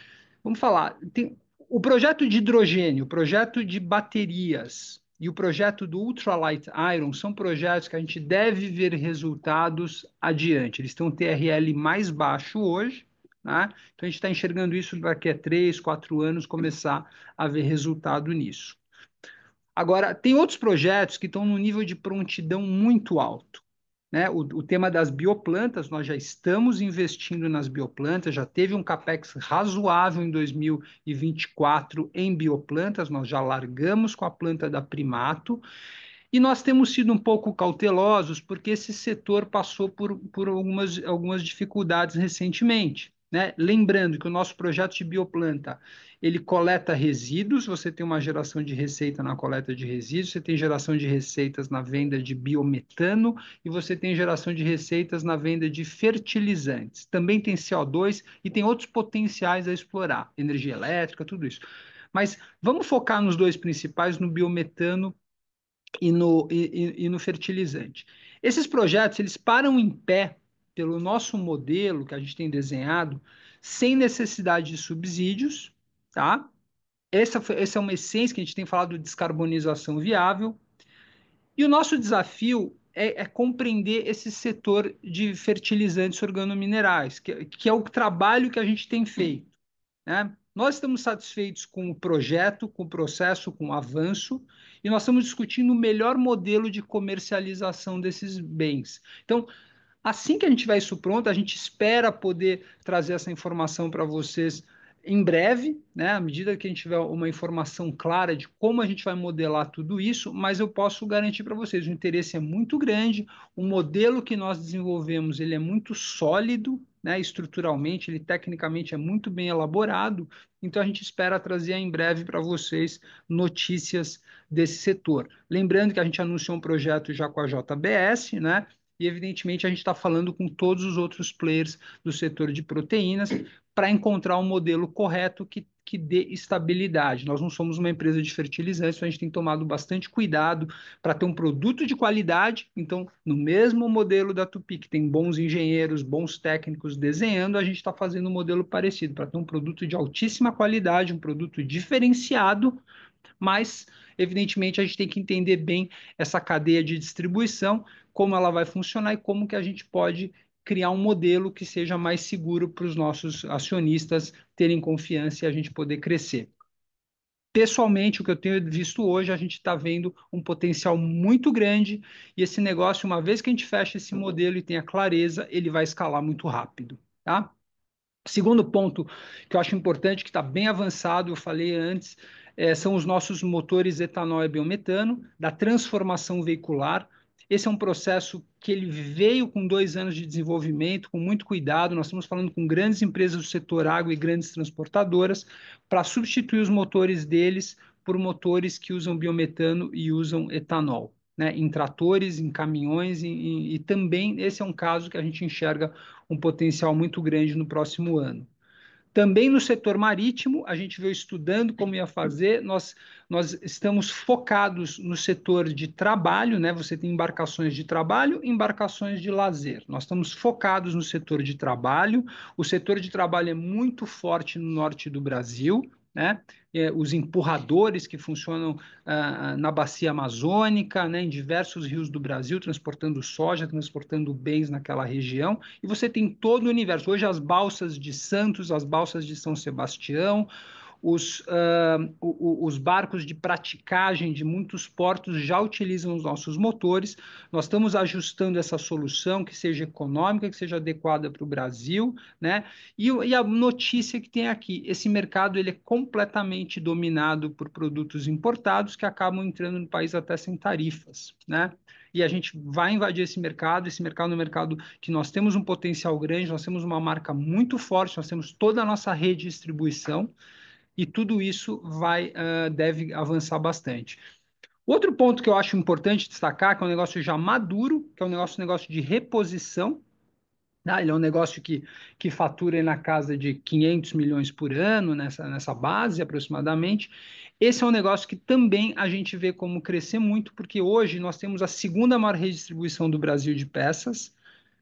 vamos falar, tem o projeto de hidrogênio, o projeto de baterias e o projeto do Ultralight Iron são projetos que a gente deve ver resultados adiante. Eles têm um T R L mais baixo hoje, né? Então a gente está enxergando isso daqui a três, quatro anos começar a ver resultado nisso. Agora, tem outros projetos que estão no nível de prontidão muito alto. Né? O, o tema das bioplantas, nós já estamos investindo nas bioplantas, já teve um capex razoável em dois mil e vinte e quatro em bioplantas, nós já largamos com a planta da Primato, e nós temos sido um pouco cautelosos, porque esse setor passou por, por algumas, algumas dificuldades recentemente. Né? Lembrando que o nosso projeto de bioplanta, ele coleta resíduos, você tem uma geração de receita na coleta de resíduos, você tem geração de receitas na venda de biometano e você tem geração de receitas na venda de fertilizantes. Também tem C O dois e tem outros potenciais a explorar, energia elétrica, tudo isso. Mas vamos focar nos dois principais, no biometano e no, e, e no fertilizante. Esses projetos, eles param em pé pelo nosso modelo que a gente tem desenhado, sem necessidade de subsídios, tá? Essa, foi, essa é uma essência que a gente tem falado de descarbonização viável. E o nosso desafio é, é compreender esse setor de fertilizantes organominerais, que, que é o trabalho que a gente tem feito. Né? Nós estamos satisfeitos com o projeto, com o processo, com o avanço, e nós estamos discutindo o melhor modelo de comercialização desses bens. Então, assim que a gente tiver isso pronto, a gente espera poder trazer essa informação para vocês em breve, né? À medida que a gente tiver uma informação clara de como a gente vai modelar tudo isso, mas eu posso garantir para vocês, o interesse é muito grande, o modelo que nós desenvolvemos, ele é muito sólido, né? Estruturalmente, ele tecnicamente é muito bem elaborado, então a gente espera trazer em breve para vocês notícias desse setor. Lembrando que a gente anunciou um projeto já com a J B S, né? E, evidentemente, a gente está falando com todos os outros players do setor de proteínas para encontrar um modelo correto que, que dê estabilidade. Nós não somos uma empresa de fertilizantes, então a gente tem tomado bastante cuidado para ter um produto de qualidade. Então, no mesmo modelo da Tupi, que tem bons engenheiros, bons técnicos desenhando, a gente está fazendo um modelo parecido, para ter um produto de altíssima qualidade, um produto diferenciado, mas, evidentemente, a gente tem que entender bem essa cadeia de distribuição, como ela vai funcionar e como que a gente pode criar um modelo que seja mais seguro para os nossos acionistas terem confiança e a gente poder crescer. Pessoalmente, o que eu tenho visto hoje, a gente está vendo um potencial muito grande e esse negócio, uma vez que a gente fecha esse modelo e tenha clareza, ele vai escalar muito rápido, tá? Segundo ponto que eu acho importante, que está bem avançado, eu falei antes, é, são os nossos motores etanol e biometano, da transformação veicular. Esse é um processo que ele veio com dois anos de desenvolvimento, com muito cuidado. Nós estamos falando com grandes empresas do setor água e grandes transportadoras para substituir os motores deles por motores que usam biometano e usam etanol. Né, em tratores, em caminhões, e, e, e também esse é um caso que a gente enxerga um potencial muito grande no próximo ano. Também no setor marítimo, a gente veio estudando como ia fazer, nós, nós estamos focados no setor de trabalho, né? Você tem embarcações de trabalho e embarcações de lazer. Nós estamos focados no setor de trabalho, o setor de trabalho é muito forte no norte do Brasil, né? É, os empurradores que funcionam ah, na bacia amazônica, né, em diversos rios do Brasil, transportando soja, transportando bens naquela região, e você tem todo o universo. Hoje as balsas de Santos, as balsas de São Sebastião, os, uh, o, o, os barcos de praticagem de muitos portos já utilizam os nossos motores. Nós estamos ajustando essa solução que seja econômica, que seja adequada para o Brasil, né? E, e a notícia que tem aqui, esse mercado ele é completamente dominado por produtos importados que acabam entrando no país até sem tarifas, né? E a gente vai invadir esse mercado, esse mercado é um mercado que nós temos um potencial grande, nós temos uma marca muito forte, nós temos toda a nossa rede de distribuição, e tudo isso vai, uh, deve avançar bastante. Outro ponto que eu acho importante destacar, que é um negócio já maduro, que é um negócio, um negócio de reposição, né? Ele é um negócio que, que fatura na casa de quinhentos milhões por ano, nessa, nessa base aproximadamente. Esse é um negócio que também a gente vê como crescer muito, porque hoje nós temos a segunda maior redistribuição do Brasil de peças,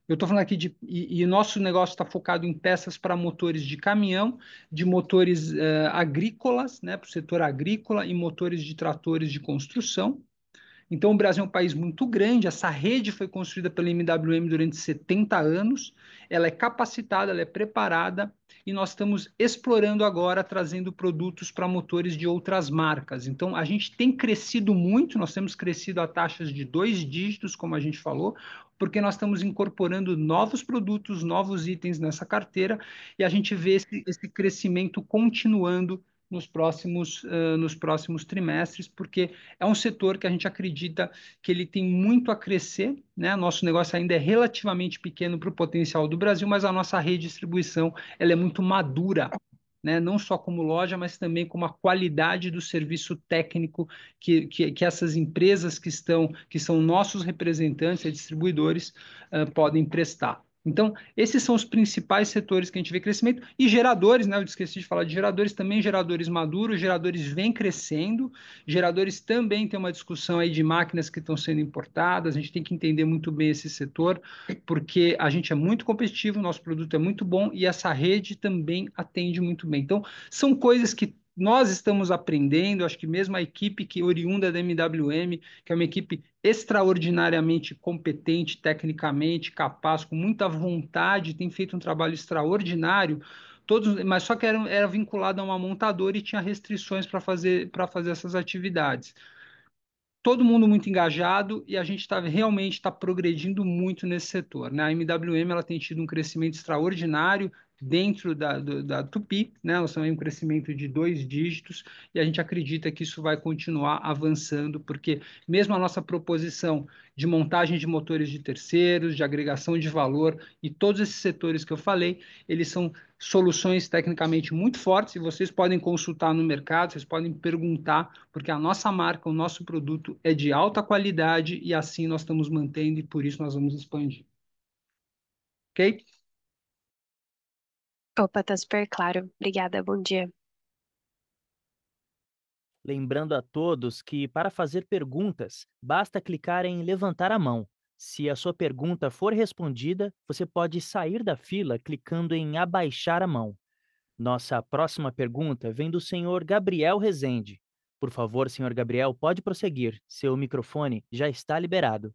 Eu estou falando aqui de. E, e o nosso negócio está focado em peças para motores de caminhão, de motores eh, agrícolas, né, para o setor agrícola, e motores de tratores de construção. Então, o Brasil é um país muito grande. Essa rede foi construída pela M W M durante setenta anos. Ela é capacitada, ela é preparada e nós estamos explorando agora, trazendo produtos para motores de outras marcas. Então, a gente tem crescido muito, nós temos crescido a taxas de dois dígitos, como a gente falou, porque nós estamos incorporando novos produtos, novos itens nessa carteira e a gente vê esse, esse crescimento continuando nos próximos, uh, nos próximos trimestres, porque é um setor que a gente acredita que ele tem muito a crescer, né? Nosso negócio ainda é relativamente pequeno para o potencial do Brasil, mas a nossa rede de distribuição ela é muito madura, né? Não só como loja, mas também como a qualidade do serviço técnico que, que, que essas empresas que estão, que são nossos representantes e distribuidores, uh, podem prestar. Então, esses são os principais setores que a gente vê crescimento. E geradores, né? Eu esqueci de falar de geradores, também geradores maduros, geradores vêm crescendo, geradores também tem uma discussão aí de máquinas que estão sendo importadas, a gente tem que entender muito bem esse setor, porque a gente é muito competitivo, nosso produto é muito bom e essa rede também atende muito bem. Então, são coisas que nós estamos aprendendo, acho que mesmo a equipe que oriunda da M W M, que é uma equipe extraordinariamente competente, tecnicamente capaz, com muita vontade, tem feito um trabalho extraordinário, todos, mas só que era, era vinculado a uma montadora e tinha restrições para fazer, para fazer essas atividades. Todo mundo muito engajado e a gente tá, realmente está progredindo muito nesse setor, né? A M W M ela tem tido um crescimento extraordinário dentro da, do, da Tupi, né? Nós temos um crescimento de dois dígitos e a gente acredita que isso vai continuar avançando, porque mesmo a nossa proposição de montagem de motores de terceiros, de agregação de valor e todos esses setores que eu falei, eles são soluções tecnicamente muito fortes e vocês podem consultar no mercado, vocês podem perguntar, porque a nossa marca, o nosso produto é de alta qualidade e assim nós estamos mantendo e por isso nós vamos expandir. Ok? Opa, tá super claro. Obrigada, bom dia. Lembrando a todos que, para fazer perguntas, basta clicar em levantar a mão. Se a sua pergunta for respondida, você pode sair da fila clicando em abaixar a mão. Nossa próxima pergunta vem do senhor Gabriel Rezende. Por favor, senhor Gabriel, pode prosseguir. Seu microfone já está liberado.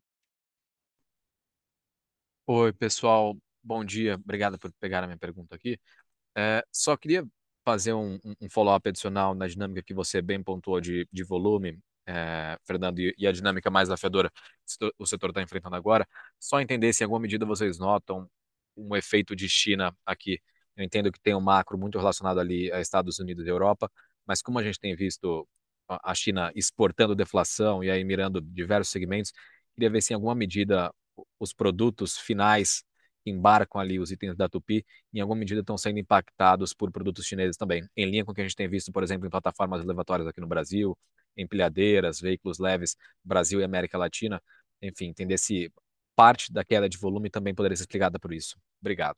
Oi, pessoal. Bom dia. Obrigado por pegar a minha pergunta aqui. É, só queria fazer um, um- um follow-up adicional na dinâmica que você bem pontuou de, de volume, é, Fernando, e, e a dinâmica mais desafiadora que o setor o setor está enfrentando agora. Só entender se em alguma medida vocês notam um efeito de China aqui. Eu entendo que tem um macro muito relacionado ali a Estados Unidos e Europa, mas como a gente tem visto a a China exportando deflação e aí mirando diversos segmentos, queria ver se em alguma medida os produtos finais que embarcam ali os itens da Tupi, em alguma medida estão sendo impactados por produtos chineses também, em linha com o que a gente tem visto, por exemplo, em plataformas elevatórias aqui no Brasil, empilhadeiras, veículos leves, Brasil e América Latina, enfim, entender se parte da queda de volume também poderia ser explicada por isso. Obrigado.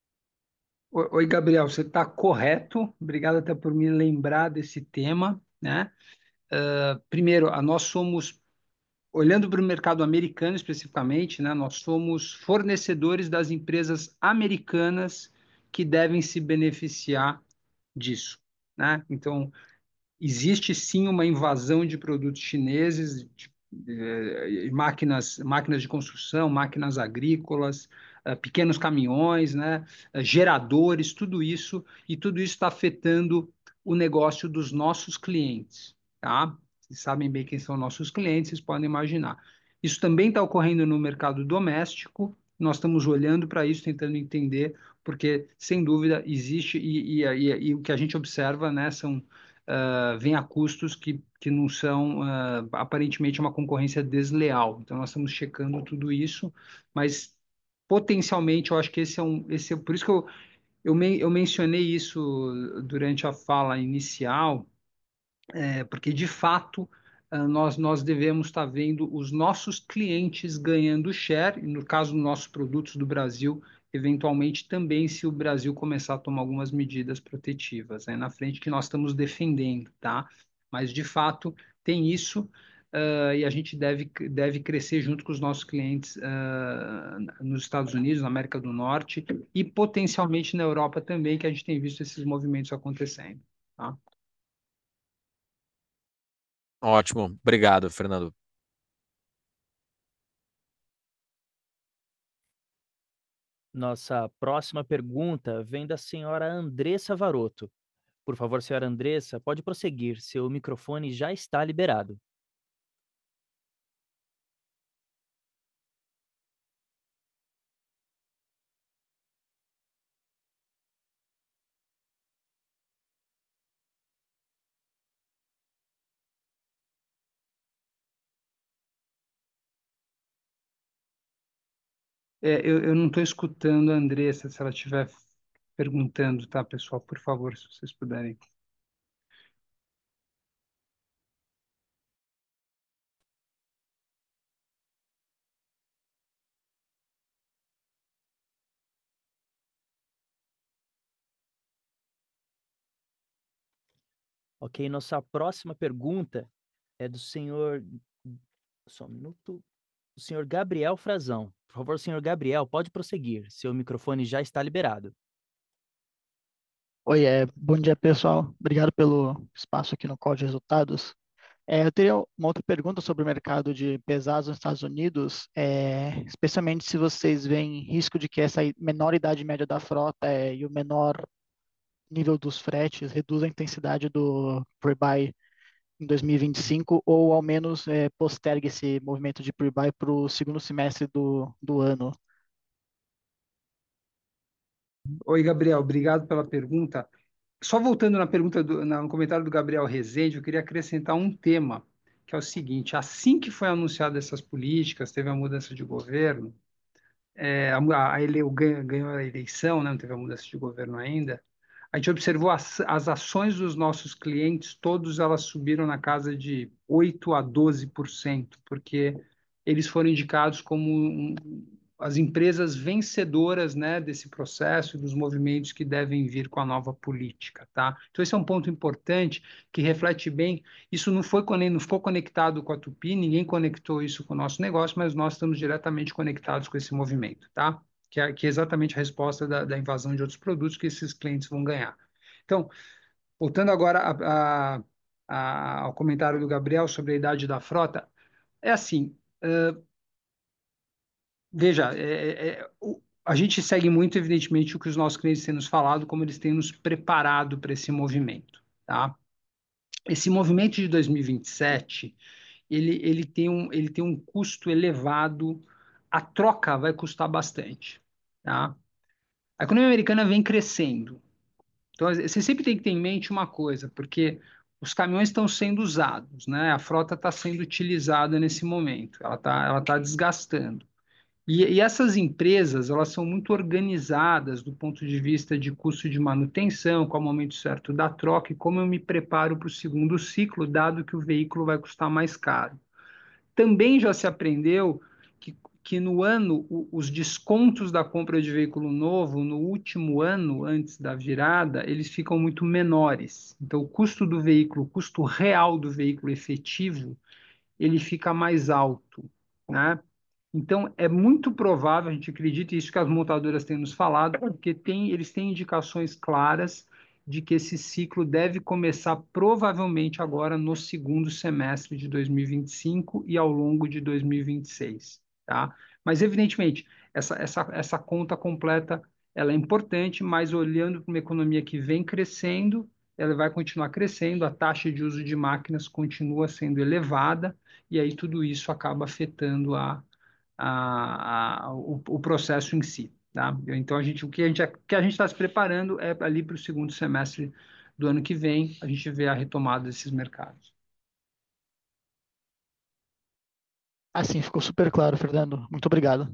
Oi, oi, Gabriel, você está correto. Obrigado até por me lembrar desse tema, né? Ah, primeiro, a nós somos olhando para o mercado americano especificamente, né, nós somos fornecedores das empresas americanas que devem se beneficiar disso, né? Então, existe sim uma invasão de produtos chineses, de, de, máquinas, máquinas de construção, máquinas agrícolas, uh, pequenos caminhões, né, uh, geradores, tudo isso, e tudo isso está afetando o negócio dos nossos clientes, tá? Vocês sabem bem quem são nossos clientes, vocês podem imaginar. Isso também está ocorrendo no mercado doméstico, nós estamos olhando para isso, tentando entender, porque, sem dúvida, existe, e, e, e, e o que a gente observa, né, são uh, vem a custos que, que não são, uh, aparentemente, uma concorrência desleal. Então, nós estamos checando tudo isso, mas potencialmente eu acho que esse é um. Esse é, por isso que eu, eu, men eu mencionei isso durante a fala inicial, é, porque de fato. ah, Nós, nós devemos estar vendo os nossos clientes ganhando share, e no caso dos nossos produtos do Brasil, eventualmente também se o Brasil começar a tomar algumas medidas protetivas, né, na frente que nós estamos defendendo, tá? Mas de fato tem isso. uh, e a gente deve, deve crescer junto com os nossos clientes uh, nos Estados Unidos, na América do Norte e potencialmente na Europa também, que a gente tem visto esses movimentos acontecendo. Tá? Ótimo, obrigado, Fernando. Nossa próxima pergunta vem da senhora Andressa Varoto. Por favor, senhora Andressa, pode prosseguir. Seu microfone já está liberado. É, eu, eu não estou escutando a Andressa, se ela estiver perguntando, tá, pessoal? Por favor, se vocês puderem. Ok, nossa próxima pergunta é do senhor. Só um minuto. O senhor Gabriel Frazão. Por favor, senhor Gabriel, pode prosseguir. Seu microfone já está liberado. Oi, é, bom dia pessoal. Obrigado pelo espaço aqui no call de resultados. É, eu teria uma outra pergunta sobre o mercado de pesados nos Estados Unidos, é, especialmente se vocês veem risco de que essa menor idade média da frota é, e o menor nível dos fretes reduza a intensidade do pre-buy em dois mil e vinte e cinco ou ao menos é, postergue esse movimento de pre-buy para o segundo semestre do, do ano. Oi, Gabriel, obrigado pela pergunta. Só voltando na pergunta do, na- no comentário do Gabriel Rezende, eu queria acrescentar um tema, que é o seguinte: assim que foi anunciado essas políticas, teve a mudança de governo, é, a, a ele, o ganho, ganhou a eleição, né, não teve a mudança de governo ainda. A gente observou as, as ações dos nossos clientes, todos elas subiram na casa de oito a doze por cento, porque eles foram indicados como um, as empresas vencedoras, né, desse processo e dos movimentos que devem vir com a nova política, tá? Então esse é um ponto importante que reflete bem. Isso não foi não ficou conectado com a Tupi, ninguém conectou isso com o nosso negócio, mas nós estamos diretamente conectados com esse movimento, tá? Que é, que é exatamente a resposta da, da invasão de outros produtos que esses clientes vão ganhar. Então, voltando agora a, a, a, ao comentário do Gabriel sobre a idade da frota, é assim, uh, veja, é, é, o, a gente segue muito, evidentemente, o que os nossos clientes têm nos falado, como eles têm nos preparado para esse movimento, tá? Esse movimento de dois mil e vinte e sete, ele, ele, tem um, ele tem um custo elevado, a troca vai custar bastante, tá? A economia americana vem crescendo. Então, você sempre tem que ter em mente uma coisa, porque os caminhões estão sendo usados, né? A frota está sendo utilizada nesse momento, ela está ela tá desgastando. E, e essas empresas, elas são muito organizadas do ponto de vista de custo de manutenção, qual é o momento certo da troca e como eu me preparo para o segundo ciclo, dado que o veículo vai custar mais caro. Também já se aprendeu que, que no ano, o, os descontos da compra de veículo novo, no último ano, antes da virada, eles ficam muito menores. Então, o custo do veículo, o custo real do veículo efetivo, ele fica mais alto, né? Então, é muito provável, a gente acredita, isso que as montadoras têm nos falado, porque tem, eles têm indicações claras de que esse ciclo deve começar provavelmente agora no segundo semestre de dois mil e vinte e cinco e ao longo de dois mil e vinte e seis, tá? Mas, evidentemente, essa, essa, essa conta completa, ela é importante, mas olhando para uma economia que vem crescendo, ela vai continuar crescendo, a taxa de uso de máquinas continua sendo elevada, e aí tudo isso acaba afetando a a, a, o, o processo em si. Tá? Então, a gente, o que a gente que a gente está se preparando é ali para o segundo semestre do ano que vem, a gente vê a retomada desses mercados. Assim, ficou super claro, Fernando. Muito obrigado.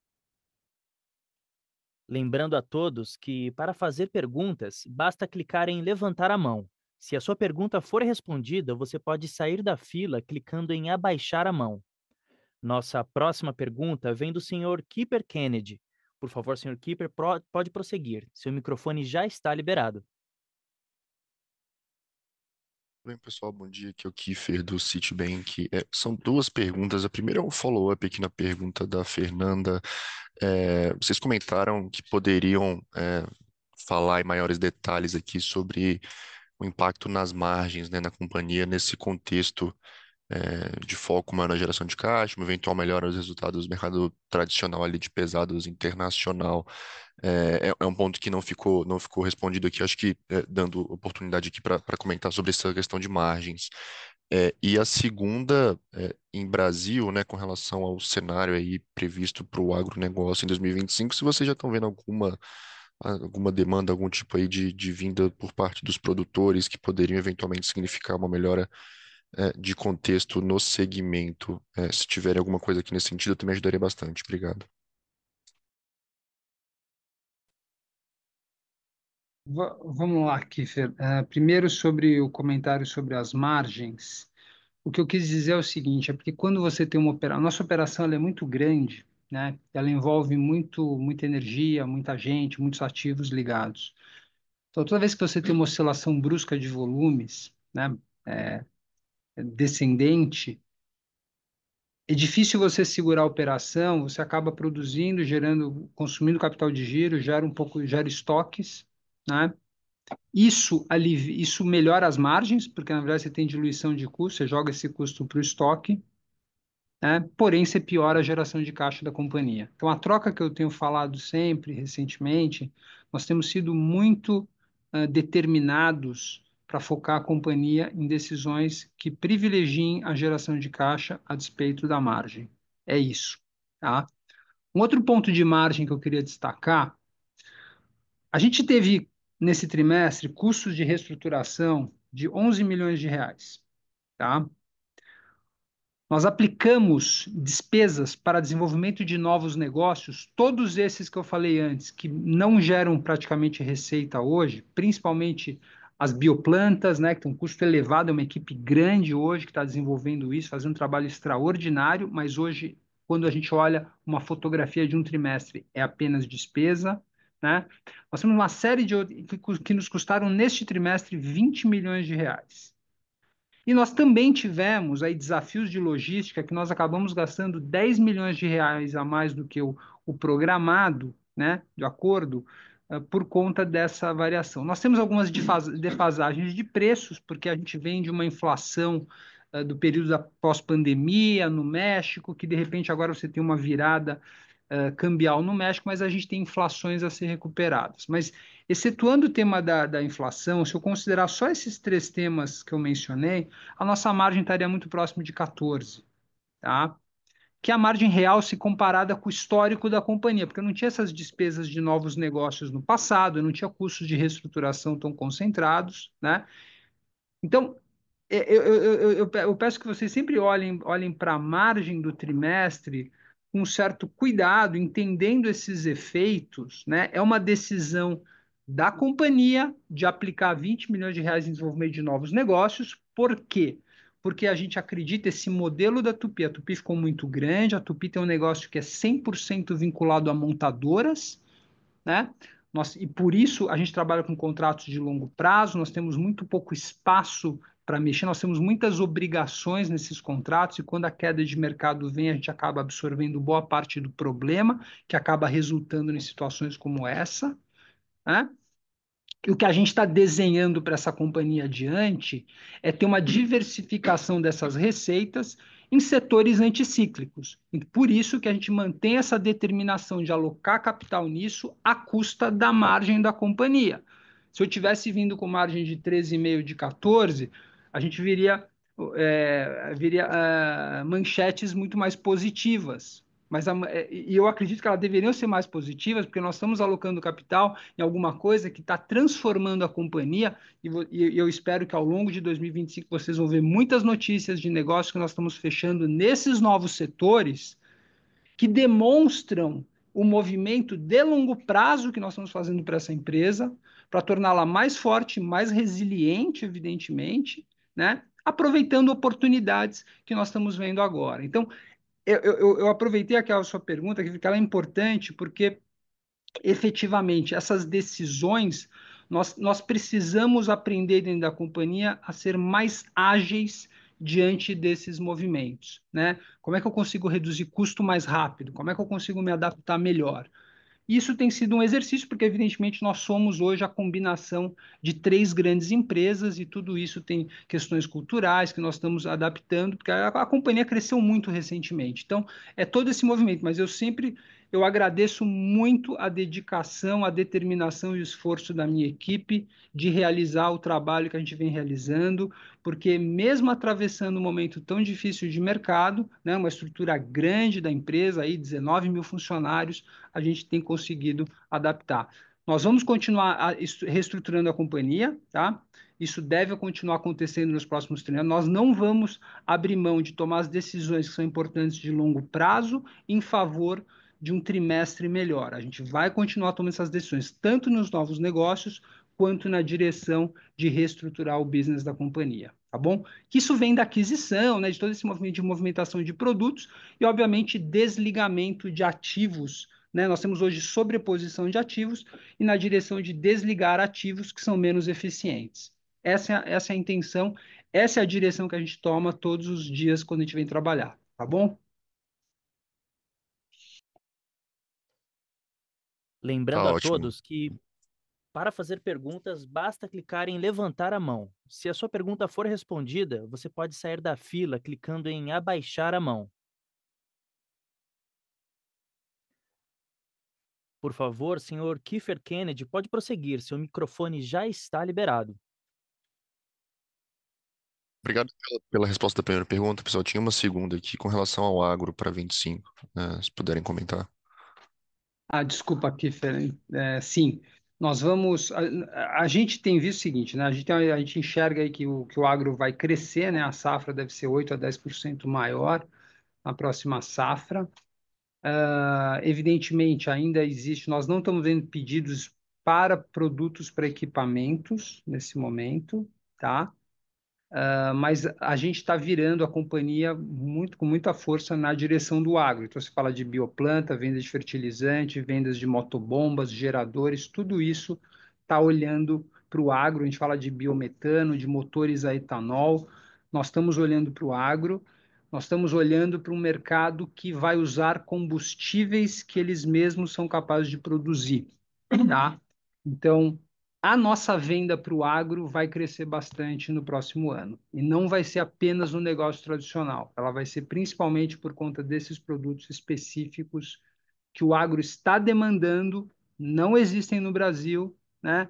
Lembrando a todos que, para fazer perguntas, basta clicar em levantar a mão. Se a sua pergunta for respondida, você pode sair da fila clicando em abaixar a mão. Nossa próxima pergunta vem do senhor Keeper Kennedy. Por favor, senhor Keeper, pro- pode prosseguir. Seu microfone já está liberado. Bem, pessoal, bom dia. Aqui é o Kiefer do Citibank. É, são duas perguntas. A primeira é um follow-up aqui na pergunta da Fernanda. É, vocês comentaram que poderiam é, falar em maiores detalhes aqui sobre o impacto nas margens, né, na companhia nesse contexto é, de foco maior na geração de caixa, uma eventual melhora dos resultados do mercado tradicional ali de pesados internacional. É, é- é um ponto que não ficou, não ficou respondido aqui, acho que é, dando oportunidade aqui para comentar sobre essa questão de margens. É, e a segunda, é, em Brasil, né, com relação ao cenário aí previsto para o agronegócio em dois mil e vinte e cinco, se vocês já estão vendo alguma, alguma demanda, algum tipo aí de, de vinda por parte dos produtores que poderiam eventualmente significar uma melhora, é, de contexto no segmento. É, se tiver alguma coisa aqui nesse sentido, eu também ajudaria bastante. Obrigado. Va- Vamos lá, Kiefer. Eh, primeiro, sobre o comentário sobre as margens. O que eu quis dizer é o seguinte, é porque quando você tem uma operação, a nossa operação ela é muito grande, né? Ela envolve muito, muita energia, muita gente, muitos ativos ligados. Então, toda vez que você tem uma oscilação brusca de volumes, né, é, descendente, é difícil você segurar a operação, você acaba produzindo, gerando, consumindo capital de giro, gera um pouco, gera estoques, né? Isso, alivia, isso melhora as margens, porque na verdade você tem diluição de custo, você joga esse custo para o estoque, né? Porém, você piora a geração de caixa da companhia. Então, a troca que eu tenho falado sempre, recentemente, nós temos sido muito ah, determinados para focar a companhia em decisões que privilegiem a geração de caixa a despeito da margem. É isso, tá? Um outro ponto de margem que eu queria destacar, a gente teve nesse trimestre custos de reestruturação de onze milhões de reais, tá? Nós aplicamos despesas para desenvolvimento de novos negócios, todos esses que eu falei antes, que não geram praticamente receita hoje, principalmente as bioplantas, né, que tem um custo elevado, é uma equipe grande hoje que está desenvolvendo isso, fazendo um trabalho extraordinário, mas hoje, quando a gente olha uma fotografia de um trimestre, é apenas despesa, né? Nós temos uma série de outros que, que nos custaram neste trimestre vinte milhões de reais. E nós também tivemos aí desafios de logística que nós acabamos gastando dez milhões de reais a mais do que o, o programado, né, de acordo, uh, por conta dessa variação. Nós temos algumas defasagens de preços, porque a gente vem de uma inflação uh, do período da pós-pandemia no México, que de repente agora você tem uma virada uh, cambial no México, mas a gente tem inflações a ser recuperadas. Mas, excetuando o tema da, da inflação, se eu considerar só esses três temas que eu mencionei, a nossa margem estaria muito próximo de quatorze, tá? Que é a margem real se comparada com o histórico da companhia, porque eu não tinha essas despesas de novos negócios no passado, eu não tinha custos de reestruturação tão concentrados, né? Então, eu, eu, eu, eu, eu peço que vocês sempre olhem, olhem para a margem do trimestre com um certo cuidado, entendendo esses efeitos, né? É uma decisão da companhia de aplicar vinte milhões de reais em desenvolvimento de novos negócios. Por quê? Porque a gente acredita esse modelo da Tupi. A Tupi ficou muito grande, a Tupi tem um negócio que é cem por cento vinculado a montadoras, né? Nós, e por isso a gente trabalha com contratos de longo prazo, nós temos muito pouco espaço para mexer, nós temos muitas obrigações nesses contratos, e quando a queda de mercado vem, a gente acaba absorvendo boa parte do problema, que acaba resultando em situações como essa, né? E o que a gente está desenhando para essa companhia adiante é ter uma diversificação dessas receitas em setores anticíclicos. E por isso que a gente mantém essa determinação de alocar capital nisso à custa da margem da companhia. Se eu tivesse vindo com margem de treze vírgula cinco, de quatorze, a gente viria, é, viria é, manchetes muito mais positivas. Mas a, e eu acredito que elas deveriam ser mais positivas, porque nós estamos alocando capital em alguma coisa que está transformando a companhia, e, e eu espero que ao longo de dois mil e vinte e cinco vocês vão ver muitas notícias de negócios que nós estamos fechando nesses novos setores, que demonstram o movimento de longo prazo que nós estamos fazendo para essa empresa, para torná-la mais forte, mais resiliente, evidentemente, né? Aproveitando oportunidades que nós estamos vendo agora. Então, eu, eu, eu aproveitei aquela sua pergunta, que ela é importante, porque efetivamente essas decisões nós, nós precisamos aprender dentro da companhia a ser mais ágeis diante desses movimentos, né? Como é que eu consigo reduzir custo mais rápido? Como é que eu consigo me adaptar melhor? Isso tem sido um exercício, porque, evidentemente, nós somos hoje a combinação de três grandes empresas e tudo isso tem questões culturais que nós estamos adaptando, porque a, a companhia cresceu muito recentemente. Então, é todo esse movimento, mas eu sempre eu agradeço muito a dedicação, a determinação e o esforço da minha equipe de realizar o trabalho que a gente vem realizando, porque mesmo atravessando um momento tão difícil de mercado, né, uma estrutura grande da empresa, aí dezenove mil funcionários, a gente tem conseguido adaptar. Nós vamos continuar a, reestruturando a companhia, tá? Isso deve continuar acontecendo nos próximos trimestres. Nós não vamos abrir mão de tomar as decisões que são importantes de longo prazo em favor de um trimestre melhor. A gente vai continuar tomando essas decisões, tanto nos novos negócios, quanto na direção de reestruturar o business da companhia, tá bom? Que isso vem da aquisição, né, de todo esse movimento de movimentação de produtos e, obviamente, desligamento de ativos, né? Nós temos hoje sobreposição de ativos e na direção de desligar ativos que são menos eficientes. Essa é, a, essa é a intenção, essa é a direção que a gente toma todos os dias quando a gente vem trabalhar, tá bom? Tá Lembrando a ótimo. todos que, para fazer perguntas, basta clicar em levantar a mão. Se a sua pergunta for respondida, você pode sair da fila clicando em abaixar a mão. Por favor, senhor Kiefer Kennedy, pode prosseguir, seu microfone já está liberado. Obrigado pela, pela resposta da primeira pergunta, pessoal. Tinha uma segunda aqui com relação ao agro para vinte e cinco, né, se puderem comentar. Ah, desculpa, Kiffer. É, sim, nós vamos. A, a gente tem visto o seguinte, né? A gente, tem- a gente enxerga aí que o, que o agro vai crescer, né? A safra deve ser oito a dez por cento maior na próxima safra. Ah, evidentemente, ainda existe, nós não estamos vendo pedidos para produtos para equipamentos nesse momento, tá? Uh, mas a gente está virando a companhia muito, com muita força na direção do agro. Então, se fala de bioplanta, venda de fertilizante, vendas de motobombas, geradores, tudo isso está olhando para o agro. A gente fala de biometano, de motores a etanol. Nós estamos olhando para o agro, nós estamos olhando para um mercado que vai usar combustíveis que eles mesmos são capazes de produzir, tá? Então, a nossa venda para o agro vai crescer bastante no próximo ano. E não vai ser apenas no negócio tradicional, ela vai ser principalmente por conta desses produtos específicos que o agro está demandando, não existem no Brasil, né?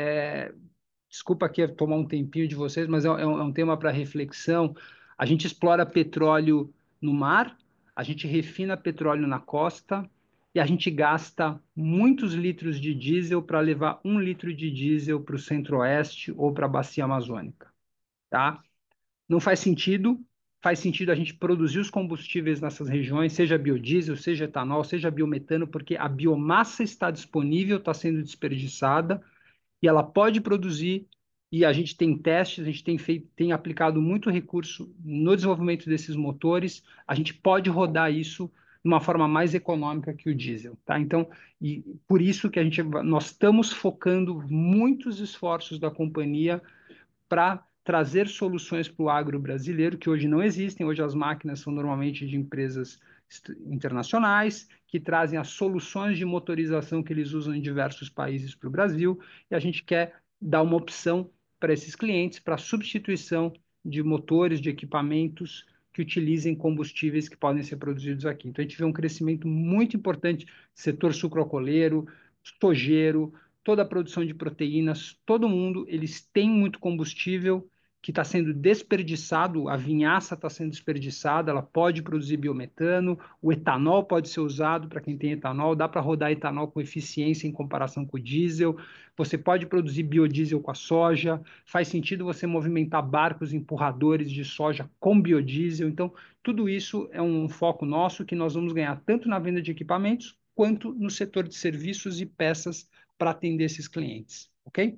É, desculpa aqui tomar um tempinho de vocês, mas é, é um, é um tema para reflexão. A gente explora petróleo no mar, a gente refina petróleo na costa e a gente gasta muitos litros de diesel para levar um litro de diesel para o centro-oeste ou para a bacia amazônica, tá? Não faz sentido. Faz sentido a gente produzir os combustíveis nessas regiões, seja biodiesel, seja etanol, seja biometano, porque a biomassa está disponível, está sendo desperdiçada e ela pode produzir, e a gente tem testes, a gente tem feito, tem aplicado muito recurso no desenvolvimento desses motores, a gente pode rodar isso de uma forma mais econômica que o diesel, tá? Então, e por isso que a gente, nós estamos focando muitos esforços da companhia para trazer soluções para o agro brasileiro, que hoje não existem. Hoje as máquinas são normalmente de empresas internacionais, que trazem as soluções de motorização que eles usam em diversos países para o Brasil, e a gente quer dar uma opção para esses clientes para substituição de motores, de equipamentos que utilizem combustíveis que podem ser produzidos aqui. Então, a gente vê um crescimento muito importante do setor sucroalcooleiro, sojeiro, toda a produção de proteínas, todo mundo, eles têm muito combustível que está sendo desperdiçado, a vinhaça está sendo desperdiçada, ela pode produzir biometano, o etanol pode ser usado para quem tem etanol, dá para rodar etanol com eficiência em comparação com o diesel, você pode produzir biodiesel com a soja, faz sentido você movimentar barcos empurradores de soja com biodiesel, então tudo isso é um foco nosso que nós vamos ganhar tanto na venda de equipamentos quanto no setor de serviços e peças para atender esses clientes, ok?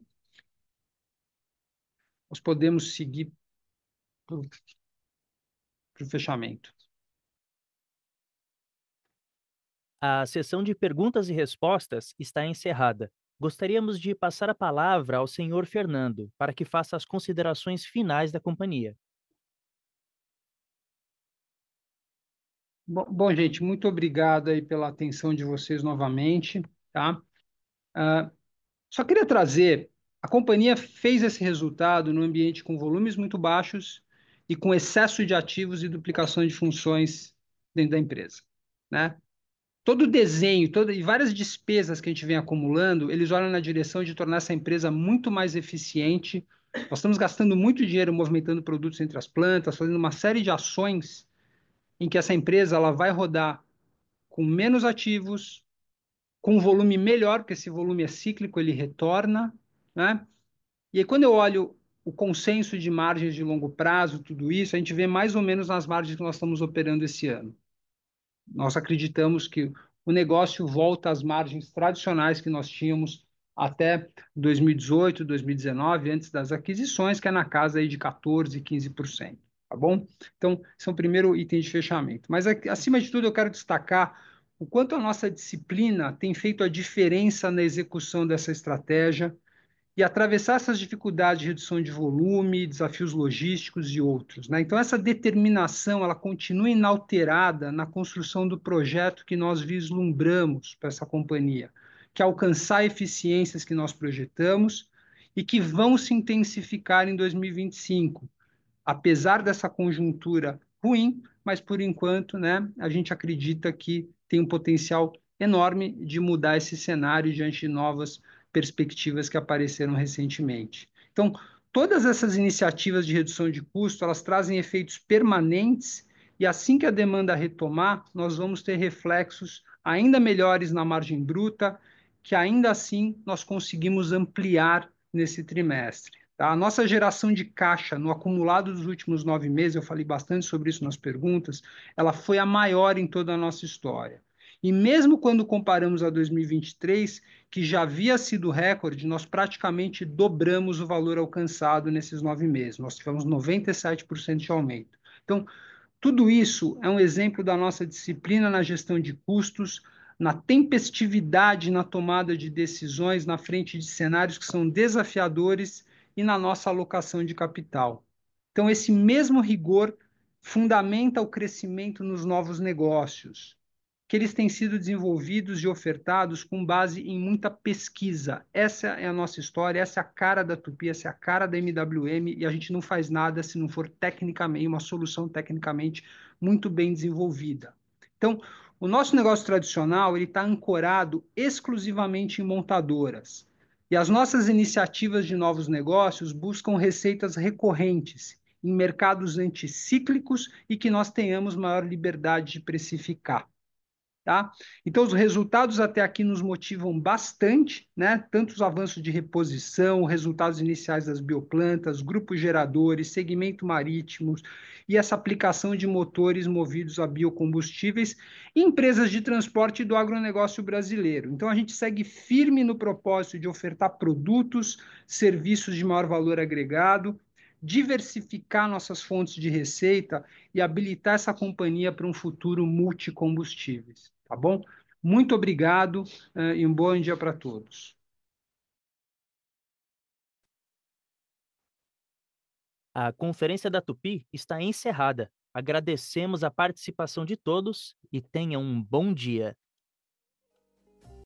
Nós podemos seguir para o fechamento. A sessão de perguntas e respostas está encerrada. Gostaríamos de passar a palavra ao senhor Fernando para que faça as considerações finais da companhia. Bom, bom, gente, muito obrigado aí pela atenção de vocês novamente, tá? Ah, só queria trazer, a companhia fez esse resultado no ambiente com volumes muito baixos e com excesso de ativos e duplicação de funções dentro da empresa, né? Todo o desenho, toda, e várias despesas que a gente vem acumulando, eles olham na direção de tornar essa empresa muito mais eficiente. Nós estamos gastando muito dinheiro movimentando produtos entre as plantas, fazendo uma série de ações em que essa empresa ela vai rodar com menos ativos, com um volume melhor, porque esse volume é cíclico, ele retorna, né? E aí, quando eu olho o consenso de margens de longo prazo, tudo isso, a gente vê mais ou menos nas margens que nós estamos operando esse ano. Nós acreditamos que o negócio volta às margens tradicionais que nós tínhamos até dois mil e dezoito, dois mil e dezenove, antes das aquisições, que é na casa aí de quatorze, quinze por cento, tá bom? Então, esse é o primeiro item de fechamento. Mas, acima de tudo, eu quero destacar o quanto a nossa disciplina tem feito a diferença na execução dessa estratégia e atravessar essas dificuldades de redução de volume, desafios logísticos e outros, né? Então, essa determinação, ela continua inalterada na construção do projeto que nós vislumbramos para essa companhia, que é alcançar eficiências que nós projetamos e que vão se intensificar em dois mil e vinte e cinco, apesar dessa conjuntura ruim, mas por enquanto, né, a gente acredita que tem um potencial enorme de mudar esse cenário diante de novas perspectivas que apareceram recentemente. Então, todas essas iniciativas de redução de custo, elas trazem efeitos permanentes e assim que a demanda retomar, nós vamos ter reflexos ainda melhores na margem bruta, que ainda assim nós conseguimos ampliar nesse trimestre. Tá? A nossa geração de caixa no acumulado dos últimos nove meses, eu falei bastante sobre isso nas perguntas, ela foi a maior em toda a nossa história. E mesmo quando comparamos a dois mil e vinte e três, que já havia sido recorde, nós praticamente dobramos o valor alcançado nesses nove meses. Nós tivemos noventa e sete por cento de aumento. Então, tudo isso é um exemplo da nossa disciplina na gestão de custos, na tempestividade na tomada de decisões na frente de cenários que são desafiadores e na nossa alocação de capital. Então, esse mesmo rigor fundamenta o crescimento nos novos negócios, que eles têm sido desenvolvidos e ofertados com base em muita pesquisa. Essa é a nossa história, essa é a cara da Tupy, essa é a cara da M W M, e a gente não faz nada se não for tecnicamente, uma solução tecnicamente muito bem desenvolvida. Então, o nosso negócio tradicional ele está ancorado exclusivamente em montadoras. E as nossas iniciativas de novos negócios buscam receitas recorrentes em mercados anticíclicos e que nós tenhamos maior liberdade de precificar. Tá? Então, os resultados até aqui nos motivam bastante, né? Tanto os avanços de reposição, resultados iniciais das bioplantas, grupos geradores, segmento marítimo e essa aplicação de motores movidos a biocombustíveis em empresas de transporte do agronegócio brasileiro. Então, a gente segue firme no propósito de ofertar produtos, serviços de maior valor agregado, diversificar nossas fontes de receita e habilitar essa companhia para um futuro multicombustíveis, tá bom? Muito obrigado uh, e um bom dia para todos. A conferência da Tupy está encerrada. Agradecemos a participação de todos e tenham um bom dia.